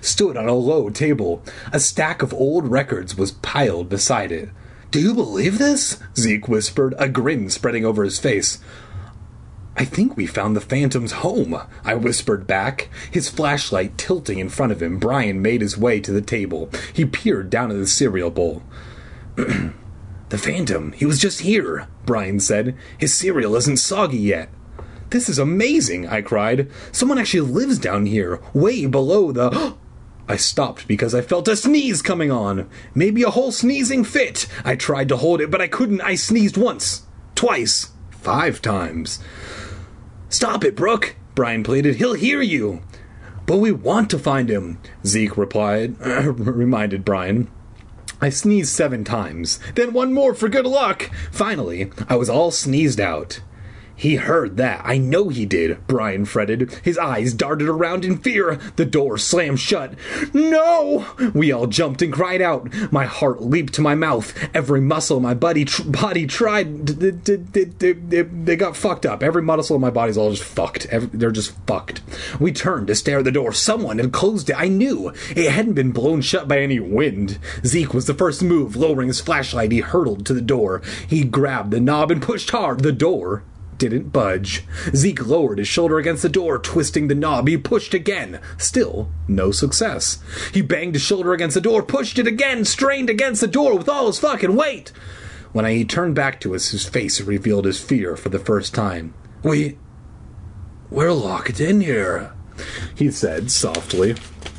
stood on a low table. A stack of old records was piled beside it. "Do you believe this?" Zeke whispered, a grin spreading over his face. "I think we found the Phantom's home," I whispered back. His flashlight tilting in front of him, Brian made his way to the table. He peered down at the cereal bowl. "The Phantom, he was just here," Brian said. "His cereal isn't soggy yet." "This is amazing," I cried. "Someone actually lives down here, way below the—" I stopped because I felt a sneeze coming on. Maybe a whole sneezing fit. I tried to hold it, but I couldn't. I sneezed once, twice, five times. "Stop it, Brooke," Brian pleaded. "He'll hear you." "But we want to find him," Zeke replied, reminded Brian. I sneezed seven times, then one more for good luck. Finally, I was all sneezed out. "He heard that. I know he did," Brian fretted. His eyes darted around in fear. The door slammed shut. "No!" We all jumped and cried out. My heart leaped to my mouth. Every muscle in my body, tr- body tried... D- d- d- d- d- they got fucked up. Every muscle in my body's all just fucked. Every, they're just fucked. We turned to stare at the door. Someone had closed it. I knew. It hadn't been blown shut by any wind. Zeke was the first to move. Lowering his flashlight, he hurtled to the door. He grabbed the knob and pushed hard. The door didn't budge. Zeke lowered his shoulder against the door, twisting the knob. He pushed again. Still no success. He banged his shoulder against the door, pushed it again, strained against the door with all his fucking weight. When I, he turned back to us, his face revealed his fear for the first time. We... We're locked in here, he said softly.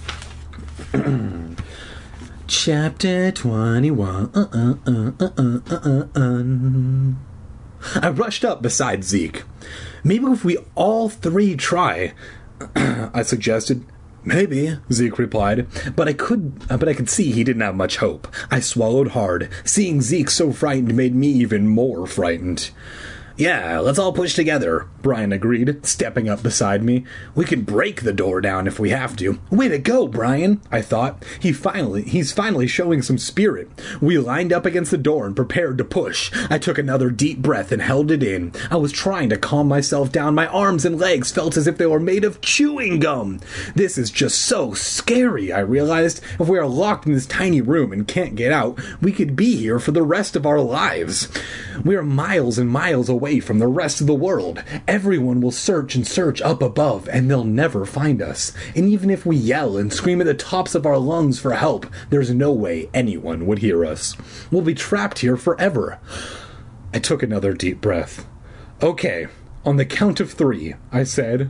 Chapter twenty-one. Uh, uh, uh, uh, uh, uh, uh. I rushed up beside Zeke. "Maybe if we all three try," I suggested. "Maybe," Zeke replied, but I could but I could see he didn't have much hope. I swallowed hard. Seeing Zeke so frightened made me even more frightened. "Yeah, let's all push together," Brian agreed, stepping up beside me. "We can break the door down if we have to." "Way to go, Brian," I thought. He finally, he's finally showing some spirit. We lined up against the door and prepared to push. I took another deep breath and held it in. I was trying to calm myself down. My arms and legs felt as if they were made of chewing gum. This is just so scary, I realized. If we are locked in this tiny room and can't get out, we could be here for the rest of our lives. We are miles and miles away from the rest of the world. Everyone will search and search up above, and they'll never find us. And even if we yell and scream at the tops of our lungs for help, there's no way anyone would hear us. We'll be trapped here forever. I took another deep breath. "Okay, on the count of three," I said.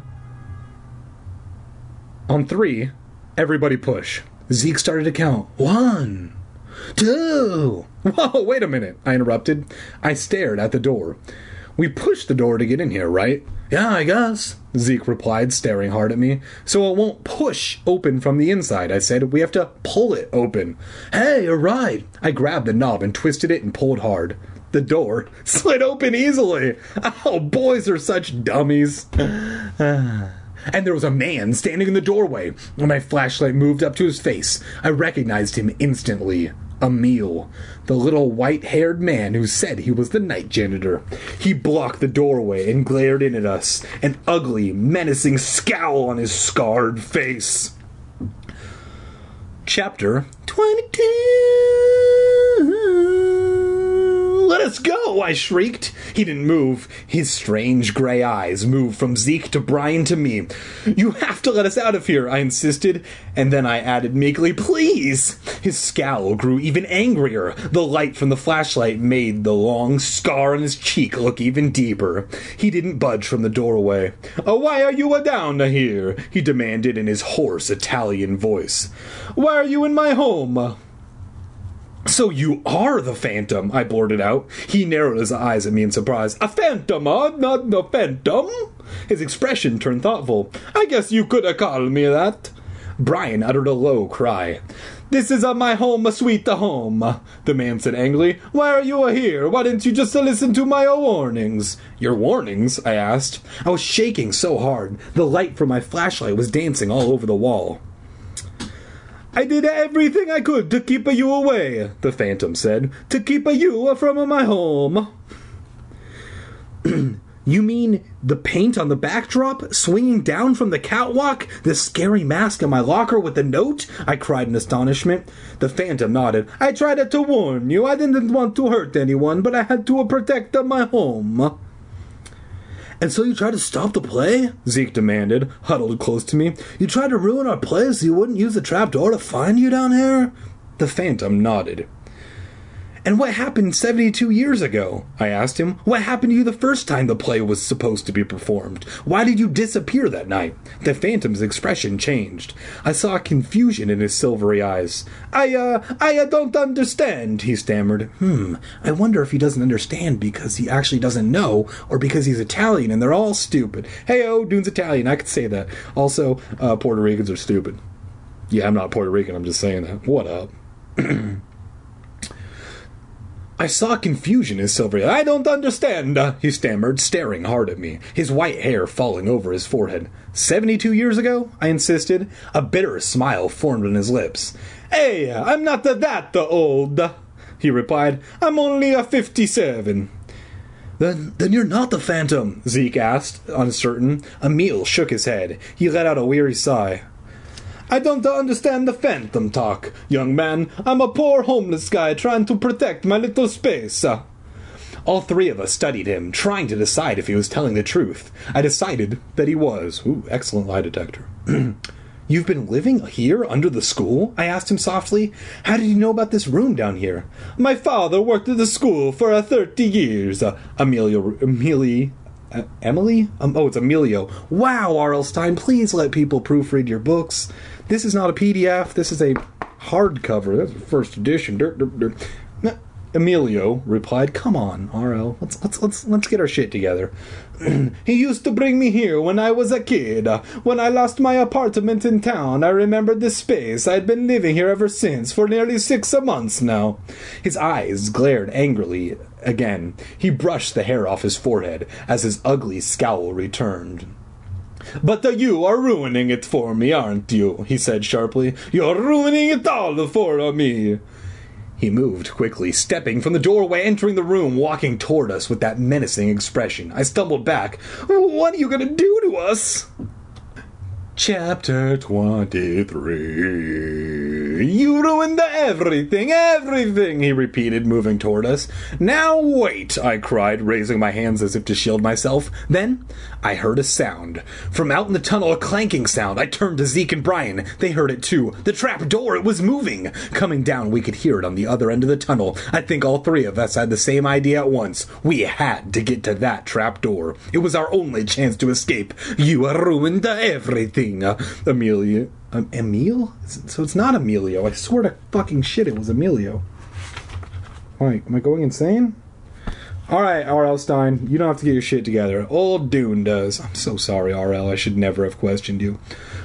On three, everybody push. Zeke started to count. One, two. Whoa, wait a minute, I interrupted. I stared at the door. "We pushed the door to get in here, right?" "Yeah, I guess," Zeke replied, staring hard at me. "So it won't push open from the inside," I said. "We have to pull it open." "Hey, you're right." I grabbed the knob and twisted it and pulled hard. The door slid open easily. Oh, boys are such dummies. And there was a man standing in the doorway. When my flashlight moved up to his face, I recognized him instantly. Emil, the little white-haired man who said he was the night janitor. He blocked the doorway and glared in at us, an ugly, menacing scowl on his scarred face. Chapter twenty-two. "Let us go!" I shrieked. He didn't move. His strange gray eyes moved from Zeke to Brian to me. "You have to let us out of here," I insisted, and then I added meekly, "Please!" His scowl grew even angrier. The light from the flashlight made the long scar on his cheek look even deeper. He didn't budge from the doorway. "Oh, why are you down here?" he demanded in his hoarse Italian voice. "Why are you in my home?" "So you are the Phantom," I blurted out. He narrowed his eyes at me in surprise. "A phantom, huh? Not the Phantom?" His expression turned thoughtful. "I guess you could have called me that." Brian uttered a low cry. "This is uh, my home, a sweet home," the man said angrily. "Why are you here? Why didn't you just listen to my warnings?" "Your warnings?" I asked. I was shaking so hard. The light from my flashlight was dancing all over the wall. "I did everything I could to keep you away," the Phantom said. "To keep you from my home." You mean the paint on the backdrop, swinging down from the catwalk, the scary mask in my locker with the note? I cried in astonishment. The Phantom nodded. I tried to warn you. I didn't want to hurt anyone, but I had to protect my home. And so you tried to stop the play? Zeke demanded, huddled close to me. You tried to ruin our play so you wouldn't use the trapdoor to find you down here? The Phantom nodded. And what happened seventy-two years ago? I asked him. What happened to you the first time the play was supposed to be performed? Why did you disappear that night? The Phantom's expression changed. I saw confusion in his silvery eyes. I, uh, I uh, don't understand, he stammered. Hmm, I wonder if he doesn't understand because he actually doesn't know, or because he's Italian and they're all stupid. Hey-oh, Dune's Italian, I could say that. Also, uh, Puerto Ricans are stupid. Yeah, I'm not Puerto Rican, I'm just saying that. What up? I saw confusion in Silvery. I don't understand, uh, he stammered, staring hard at me, his white hair falling over his forehead. Seventy-two years ago? I insisted. A bitter smile formed on his lips. Hey, I'm not that old, he replied. I'm only a fifty-seven. Then, then you're not the Phantom, Zeke asked, uncertain. Emil shook his head. He let out a weary sigh. I don't understand the Phantom talk, young man. I'm a poor homeless guy trying to protect my little space. All three of us studied him, trying to decide if he was telling the truth. I decided that he was. Ooh, excellent lie detector. You've been living here under the school? I asked him softly. How did you know about this room down here? My father worked at the school for uh, thirty years. Uh, Emilio... Emily... Uh, Emily? Um, oh, it's Emilio. Wow, R L. Stine, please let people proofread your books. This is not a P D F. This is a hardcover. That's the first edition. Dirt, dirt, dirt. No, Emilio replied, "Come on, R L. Let's let's let's let's get our shit together." He used to bring me here when I was a kid. When I lost my apartment in town, I remembered this space. I'd been living here ever since, for nearly six months now. His eyes glared angrily again. He brushed the hair off his forehead as his ugly scowl returned. But uh, you are ruining it for me, aren't you? He said sharply. You're ruining it all for me. He moved quickly, stepping from the doorway, entering the room, walking toward us with that menacing expression. I stumbled back. What are you going to do to us? Chapter twenty-three. You ruined everything, everything, he repeated, moving toward us. Now wait, I cried, raising my hands as if to shield myself. Then I heard a sound. From out in the tunnel, a clanking sound. I turned to Zeke and Brian. They heard it too. The trap door, it was moving. Coming down, we could hear it on the other end of the tunnel. I think all three of us had the same idea at once. We had to get to that trap door. It was our only chance to escape. You ruined everything. Uh, Amelia. Um, Emil? So it's not Emilio. I swear to fucking shit it was Emilio. Wait, am I going insane? Alright, R L. Stine, you don't have to get your shit together. Old Dune does. I'm so sorry, R L. I should never have questioned you.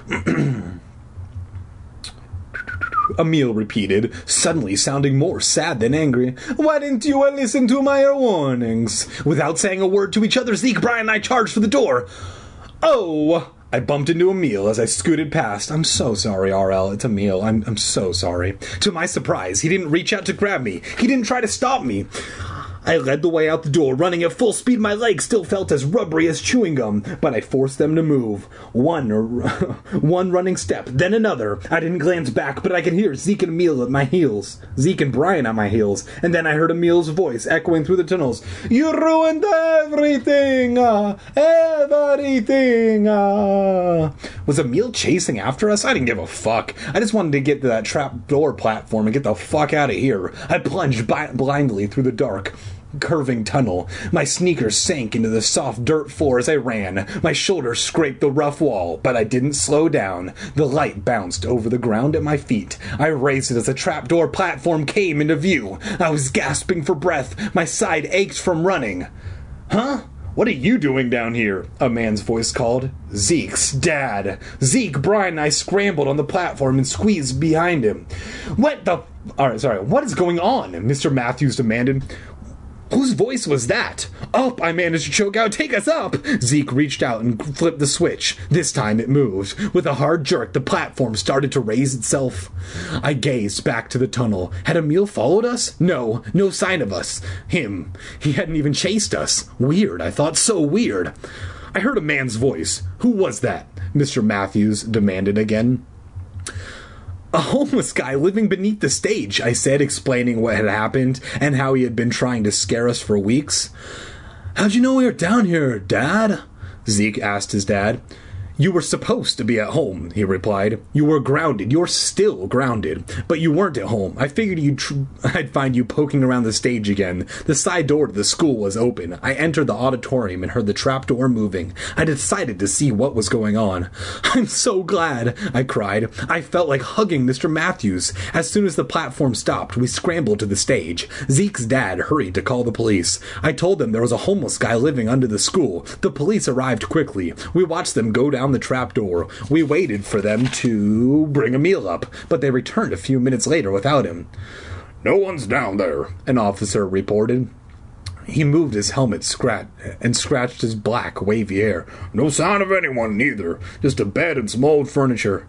Emil repeated, suddenly sounding more sad than angry. Why didn't you listen to my warnings? Without saying a word to each other, Zeke, Brian, and I charged for the door. Oh! I bumped into Emil as I scooted past. I'm so sorry, R L. It's Emil. I'm I'm so sorry. To my surprise, he didn't reach out to grab me. He didn't try to stop me. I led the way out the door, running at full speed. My legs still felt as rubbery as chewing gum, but I forced them to move. One, one running step, then another. I didn't glance back, but I could hear Zeke and Emil at my heels. Zeke and Brian at my heels. And then I heard Emil's voice echoing through the tunnels. You ruined everything! Uh, everything! Uh. Was Emil chasing after us? I didn't give a fuck. I just wanted to get to that trap door platform and get the fuck out of here. I plunged bi- blindly through the dark, curving tunnel. My sneakers sank into the soft dirt floor as I ran. My shoulders scraped the rough wall, but I didn't slow down. The light bounced over the ground at my feet. I raced as the trapdoor platform came into view. I was gasping for breath. My side ached from running. Huh? What are you doing down here? A man's voice called. Zeke's dad. Zeke, Brian, and I scrambled on the platform and squeezed behind him. What the... Alright, sorry. What is going on? Mister Matthews demanded. Whose voice was that? Up, I managed to choke out. Take us up! Zeke reached out and flipped the switch. This time it moved. With a hard jerk, the platform started to raise itself. I gazed back to the tunnel. Had Emil followed us? No, no sign of us. Him. He hadn't even chased us. Weird, I thought. So weird. I heard a man's voice. Who was that? Mister Matthews demanded again. A homeless guy living beneath the stage, I said, explaining what had happened and how he had been trying to scare us for weeks. How'd you know we were down here, Dad? Zeke asked his dad. You were supposed to be at home, he replied. You were grounded. You're still grounded. But you weren't at home. I figured you'd tr- I'd find you poking around the stage again. The side door to the school was open. I entered the auditorium and heard the trapdoor moving. I decided to see what was going on. I'm so glad, I cried. I felt like hugging Mister Matthews. As soon as the platform stopped, we scrambled to the stage. Zeke's dad hurried to call the police. I told them there was a homeless guy living under the school. The police arrived quickly. We watched them go down the trapdoor. We waited for them to bring Emil up, but they returned a few minutes later without him. No one's down there, an officer reported. He moved his helmet scrat- and scratched his black, wavy hair. No sign of anyone, neither. Just a bed and some old furniture.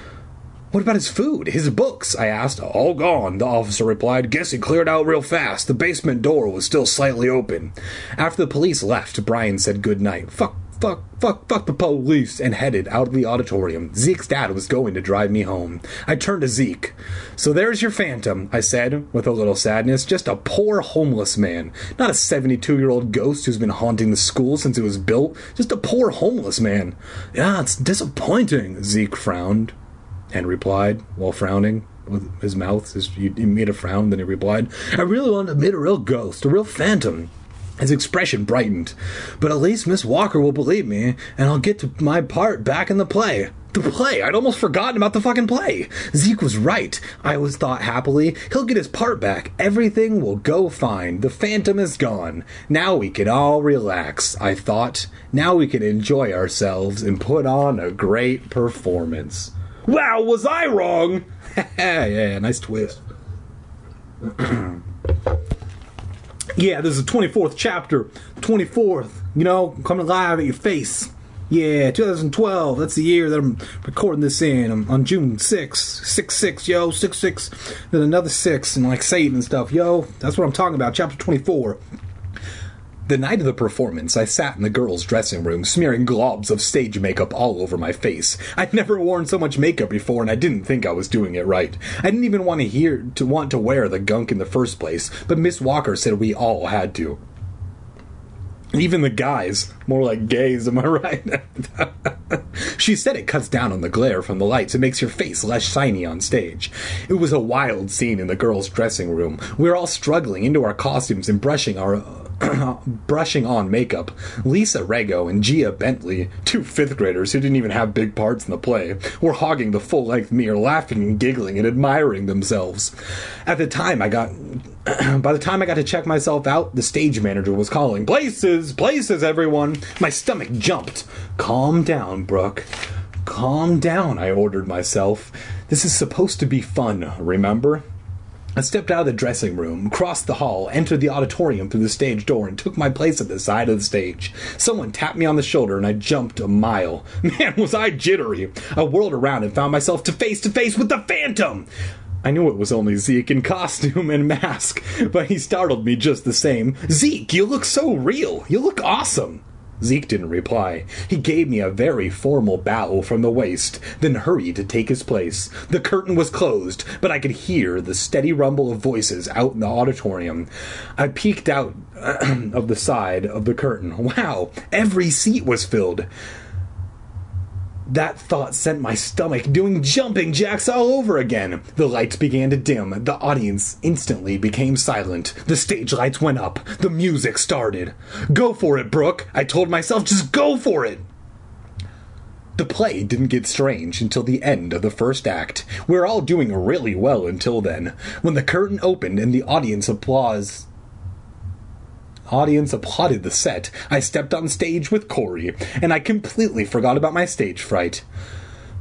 What about his food? His books? I asked. All gone, the officer replied. Guess he cleared out real fast. The basement door was still slightly open. After the police left, Brian said goodnight. Fuck. Fuck, fuck, fuck the police, and headed out of the auditorium. Zeke's dad was going to drive me home. I turned to Zeke. So there's your phantom, I said, with a little sadness. Just a poor homeless man. Not a seventy-two-year-old ghost who's been haunting the school since it was built. Just a poor homeless man. Yeah, it's disappointing, Zeke frowned and replied while frowning. With his mouth, his, he made a frown, then he replied, I really want to meet a real ghost, a real phantom. His expression brightened. But at least Miss Walker will believe me, and I'll get to my part back in the play. The play! I'd almost forgotten about the fucking play! Zeke was right. I always thought happily, he'll get his part back. Everything will go fine. The phantom is gone. Now we can all relax, I thought. Now we can enjoy ourselves and put on a great performance. Wow, was I wrong? Yeah, nice twist. Yeah, this is the twenty-fourth chapter. twenty-fourth, you know, coming live at your face. Yeah, twenty twelve, that's the year that I'm recording this in. I'm on June sixth. six six, yo, six six. Then another six, and like Satan and stuff. Yo, that's what I'm talking about, chapter twenty-four. The night of the performance, I sat in the girls' dressing room, smearing globs of stage makeup all over my face. I'd never worn so much makeup before, and I didn't think I was doing it right. I didn't even want to hear to want to wear the gunk in the first place, but Miss Walker said we all had to. Even the guys. More like gays, am I right? She said it cuts down on the glare from the lights and makes your face less shiny on stage. It was a wild scene in the girls' dressing room. We were all struggling into our costumes and brushing our... brushing on makeup. Lisa Rego and Gia Bentley, two fifth graders who didn't even have big parts in the play, were hogging the full-length mirror, laughing and giggling and admiring themselves. At the time I got... By the time I got to check myself out, the stage manager was calling, Places! Places, everyone! My stomach jumped. Calm down, Brooke. Calm down, I ordered myself. This is supposed to be fun, remember? I stepped out of the dressing room, crossed the hall, entered the auditorium through the stage door, and took my place at the side of the stage. Someone tapped me on the shoulder, and I jumped a mile. Man, was I jittery! I whirled around and found myself to face to face with the Phantom! I knew it was only Zeke in costume and mask, but he startled me just the same. Zeke, you look so real! You look awesome! Zeke didn't reply. He gave me a very formal bow from the waist, then hurried to take his place. The curtain was closed, but I could hear the steady rumble of voices out in the auditorium. I peeked out of the side of the curtain. Wow, every seat was filled. That thought sent my stomach doing jumping jacks all over again. The lights began to dim. The audience instantly became silent. The stage lights went up. The music started. Go for it, Brooke. I told myself, just go for it. The play didn't get strange until the end of the first act. We were all doing really well until then. When the curtain opened and the audience applause... audience applauded the set, I stepped on stage with Corey, and I completely forgot about my stage fright.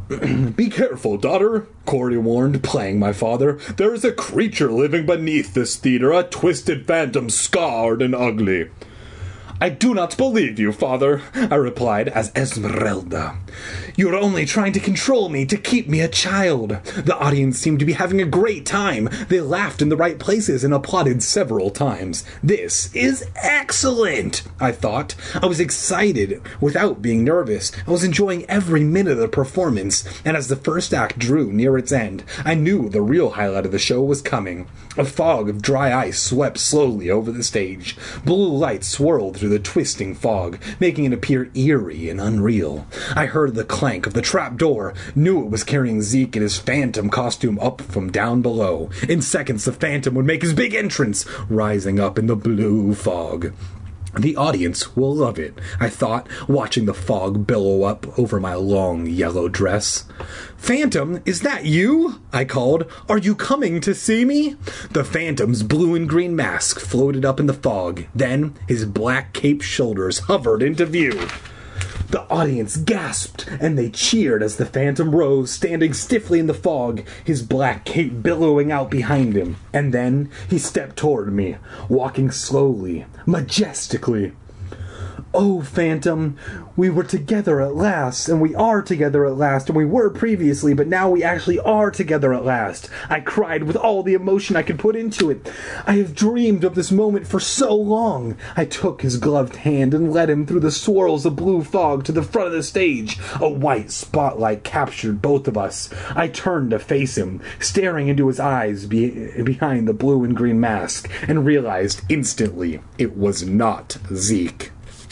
Be careful, daughter, Cordy warned, playing my father. There is a creature living beneath this theater, a twisted phantom, scarred and ugly. I do not believe you, father, I replied as Esmeralda. You are only trying to control me to keep me a child. The audience seemed to be having a great time. They laughed in the right places and applauded several times. This is excellent, I thought. I was excited without being nervous. I was enjoying every minute of the performance, and as the first act drew near its end, I knew the real highlight of the show was coming. A fog of dry ice swept slowly over the stage. Blue lights swirled through the twisting fog, making it appear eerie and unreal. I heard the clank of the trap door, knew it was carrying Zeke in his phantom costume up from down below. In seconds, the phantom would make his big entrance, rising up in the blue fog. The audience will love it, I thought, watching the fog billow up over my long yellow dress. Phantom, is that you? I called. Are you coming to see me? The Phantom's blue and green mask floated up in the fog. Then his black caped shoulders hovered into view. The audience gasped, and they cheered as the Phantom rose, standing stiffly in the fog, his black cape billowing out behind him. And then he stepped toward me, walking slowly, majestically. Oh, Phantom, we were together at last, and we are together at last, and we were previously, but now we actually are together at last. I cried with all the emotion I could put into it. I have dreamed of this moment for so long. I took his gloved hand and led him through the swirls of blue fog to the front of the stage. A white spotlight captured both of us. I turned to face him, staring into his eyes be- behind the blue and green mask, and realized instantly it was not Zeke.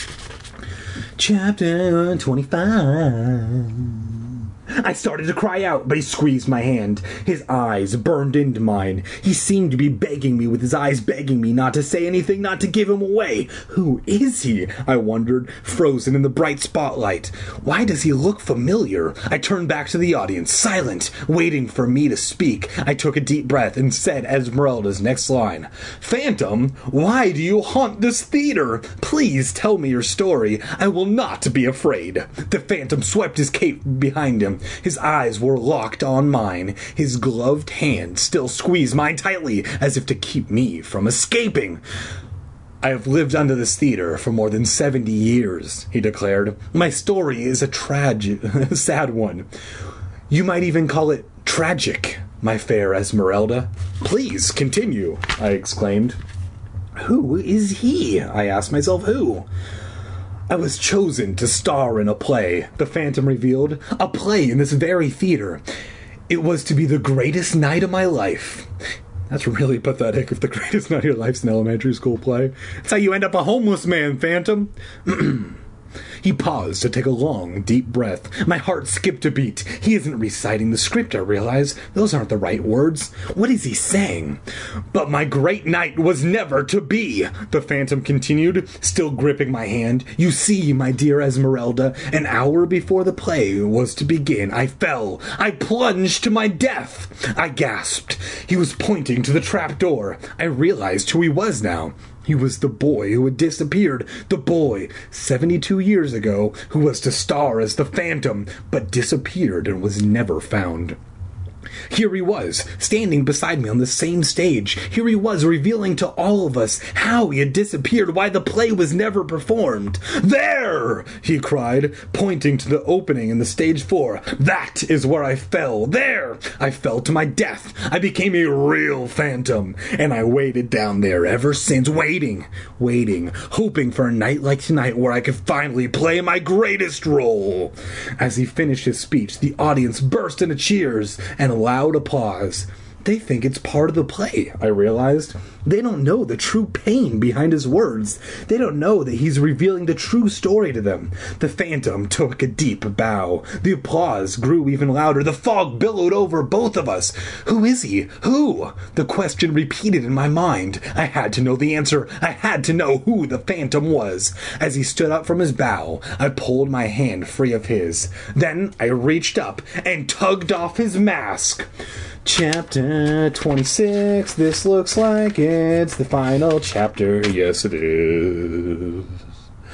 Chapter twenty-five. I started to cry out, but he squeezed my hand. His eyes burned into mine. He seemed to be begging me with his eyes, begging me not to say anything, not to give him away. Who is he? I wondered, frozen in the bright spotlight. Why does he look familiar? I turned back to the audience, silent, waiting for me to speak. I took a deep breath and said Esmeralda's next line. Phantom, why do you haunt this theater? Please tell me your story. I will not be afraid. The Phantom swept his cape behind him. His eyes were locked on mine. His gloved hand still squeezed mine tightly, as if to keep me from escaping. I have lived under this theater for more than seventy years, he declared. My story is a tragic, sad one. You might even call it tragic, my fair Esmeralda. Please continue, I exclaimed. Who is he? I asked myself. Who? I was chosen to star in a play, the Phantom revealed. A play in this very theater. It was to be the greatest night of my life. That's really pathetic if the greatest night of your life's an elementary school play. That's how you end up a homeless man, Phantom. He paused to take a long, deep breath. My heart skipped a beat. He isn't reciting the script, I realize. Those aren't the right words. What is he saying? But my great night was never to be, the Phantom continued, still gripping my hand. You see, my dear Esmeralda, an hour before the play was to begin, I fell. I plunged to my death. I gasped. He was pointing to the trap door. I realized who he was now. He was the boy who had disappeared, the boy, seventy-two years ago, who was to star as the Phantom, but disappeared and was never found. Here he was, standing beside me on the same stage. Here he was, revealing to all of us how he had disappeared, why the play was never performed. There! He cried, pointing to the opening in the stage floor. That is where I fell. There! I fell to my death. I became a real phantom, and I waited down there ever since, waiting, waiting, hoping for a night like tonight where I could finally play my greatest role. As he finished his speech, the audience burst into cheers and a loud applause. They think it's part of the play, I realized. They don't know the true pain behind his words. They don't know that he's revealing the true story to them. The Phantom took a deep bow. The applause grew even louder. The fog billowed over both of us. Who is he? Who? The question repeated in my mind. I had to know the answer. I had to know who the Phantom was. As he stood up from his bow, I pulled my hand free of his. Then I reached up and tugged off his mask. Chapter twenty-six, this looks like it's the final chapter. Yes, it is.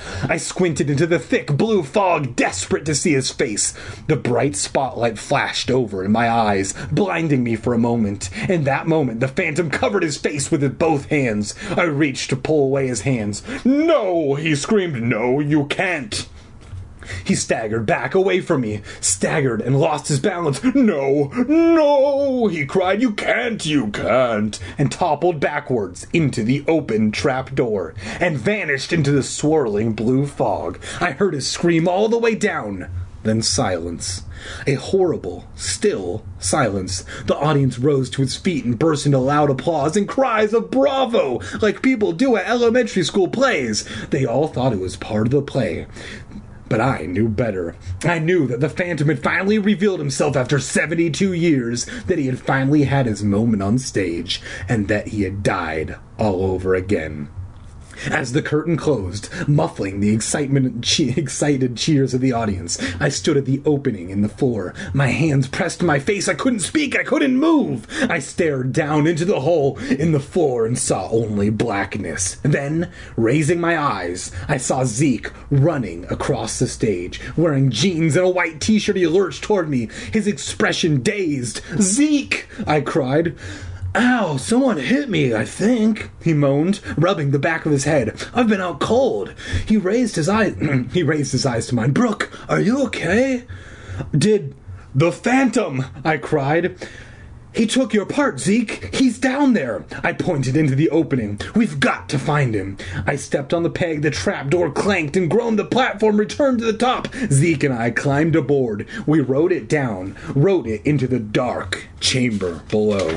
I squinted into the thick blue fog, desperate to see his face. The bright spotlight flashed over in my eyes, blinding me for a moment. In that moment, the Phantom covered his face with both hands. I reached to pull away his hands. "No!" he screamed. "No, you can't!" He staggered back away from me, staggered and lost his balance. "No, no," he cried, "you can't, you can't," and toppled backwards into the open trap door and vanished into the swirling blue fog. I heard his scream all the way down, then silence. A horrible, still silence. The audience rose to its feet and burst into loud applause and cries of "Bravo!" like people do at elementary school plays. They all thought it was part of the play. But I knew better. I knew that the Phantom had finally revealed himself after seventy-two years, that he had finally had his moment on stage, and that he had died all over again. As the curtain closed, muffling the excitement, che- excited cheers of the audience, I stood at the opening in the floor. My hands pressed to my face. I couldn't speak. I couldn't move. I stared down into the hole in the floor and saw only blackness. Then, raising my eyes, I saw Zeke running across the stage. Wearing jeans and a white t-shirt, he lurched toward me, his expression dazed. "Zeke!" I cried. "Ow, someone hit me, I think," he moaned, rubbing the back of his head. "I've been out cold." He raised his eyes he raised his eyes to mine. "Brooke, are you okay?" "Did the Phantom?" I cried. "He took your part, Zeke. He's down there." I pointed into the opening. "We've got to find him." I stepped on the peg, the trapdoor clanked and groaned, the platform returned to the top. Zeke and I climbed aboard. We rode it down, rode it into the dark chamber below.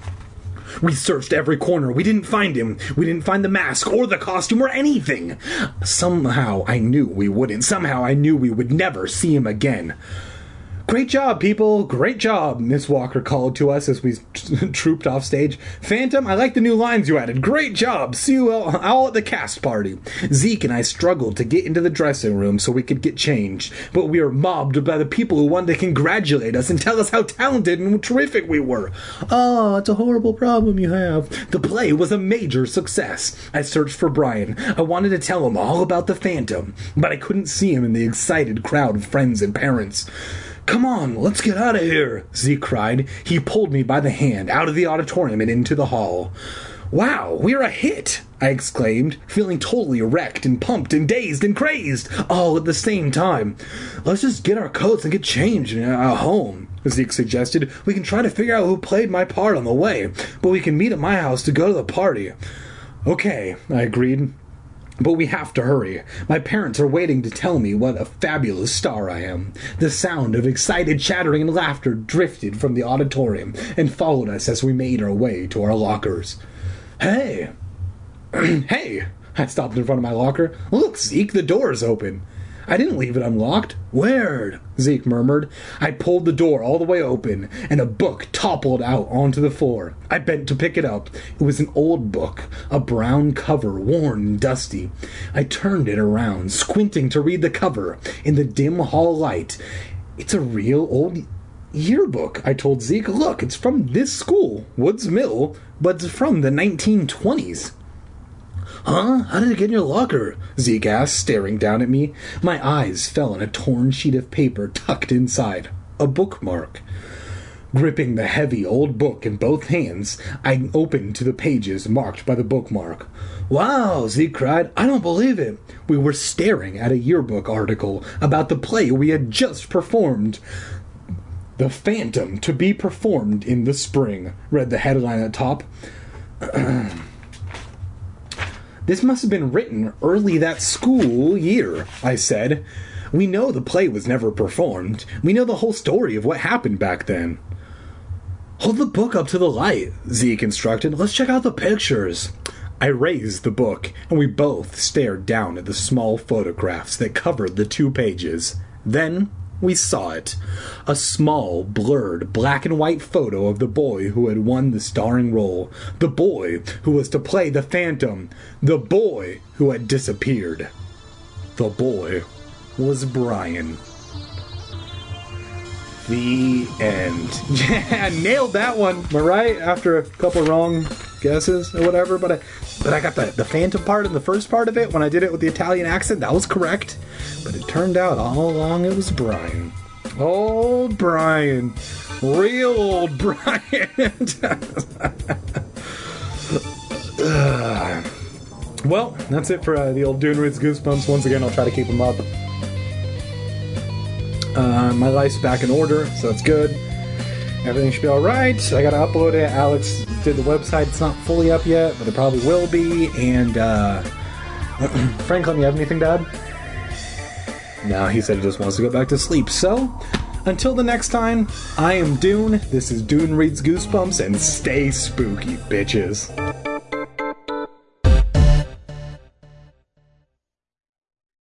We searched every corner. We didn't find him. We didn't find the mask or the costume or anything. Somehow I knew we wouldn't. Somehow I knew we would never see him again. "Great job, people. Great job," Miss Walker called to us as we trooped off stage. "Phantom, I like the new lines you added. Great job. See you all, all at the cast party." Zeke and I struggled to get into the dressing room so we could get changed, but we were mobbed by the people who wanted to congratulate us and tell us how talented and terrific we were. "Oh, it's a horrible problem you have." The play was a major success. I searched for Brian. I wanted to tell him all about the Phantom, but I couldn't see him in the excited crowd of friends and parents. "Come on, let's get out of here," Zeke cried. He pulled me by the hand out of the auditorium and into the hall. "Wow, we're a hit!" I exclaimed, feeling totally wrecked and pumped and dazed and crazed, all at the same time. "Let's just get our coats and get changed and uh, home," Zeke suggested. "We can try to figure out who played my part on the way, but we can meet at my house to go to the party." "Okay," I agreed. "But we have to hurry. My parents are waiting to tell me what a fabulous star I am." The sound of excited chattering and laughter drifted from the auditorium and followed us as we made our way to our lockers. "Hey!" "Hey!" I stopped in front of my locker. "Look, Zeke, the door is open." "I didn't leave it unlocked." "Weird," Zeke murmured. I pulled the door all the way open, and a book toppled out onto the floor. I bent to pick it up. It was an old book, a brown cover, worn and dusty. I turned it around, squinting to read the cover. In the dim hall light, "It's a real old yearbook," I told Zeke. "Look, it's from this school, Woods Mill, but it's from the nineteen twenties. "Huh? How did it get in your locker?" Zeke asked, staring down at me. My eyes fell on a torn sheet of paper tucked inside. A bookmark. Gripping the heavy old book in both hands, I opened to the pages marked by the bookmark. "Wow!" Zeke cried. "I don't believe it." We were staring at a yearbook article about the play we had just performed. "The Phantom to be performed in the spring," read the headline at the top. "This must have been written early that school year," I said. "We know the play was never performed. We know the whole story of what happened back then." "Hold the book up to the light," Zeke instructed. "Let's check out the pictures." I raised the book, and we both stared down at the small photographs that covered the two pages. Then we saw it. A small, blurred, black and white photo of the boy who had won the starring role. The boy who was to play the Phantom. The boy who had disappeared. The boy was Brian. The end. Yeah, nailed that one. Am I right? After a couple wrong guesses or whatever, but I, but I got the, the Phantom part in the first part of it when I did it with the Italian accent. That was correct. But it turned out all along it was Brian. Old Brian. Real old Brian. uh, well, that's it for uh, the old Dune Reads Goosebumps. Once again, I'll try to keep them up. Uh, my life's back in order, so that's good. Everything should be alright. I gotta upload it. Alex did the website. It's not fully up yet, but it probably will be. And, uh... Franklin, you have anything, Dad? No, he said he just wants to go back to sleep. So, until the next time, I am Dune. This is Dune Reads Goosebumps, and stay spooky, bitches.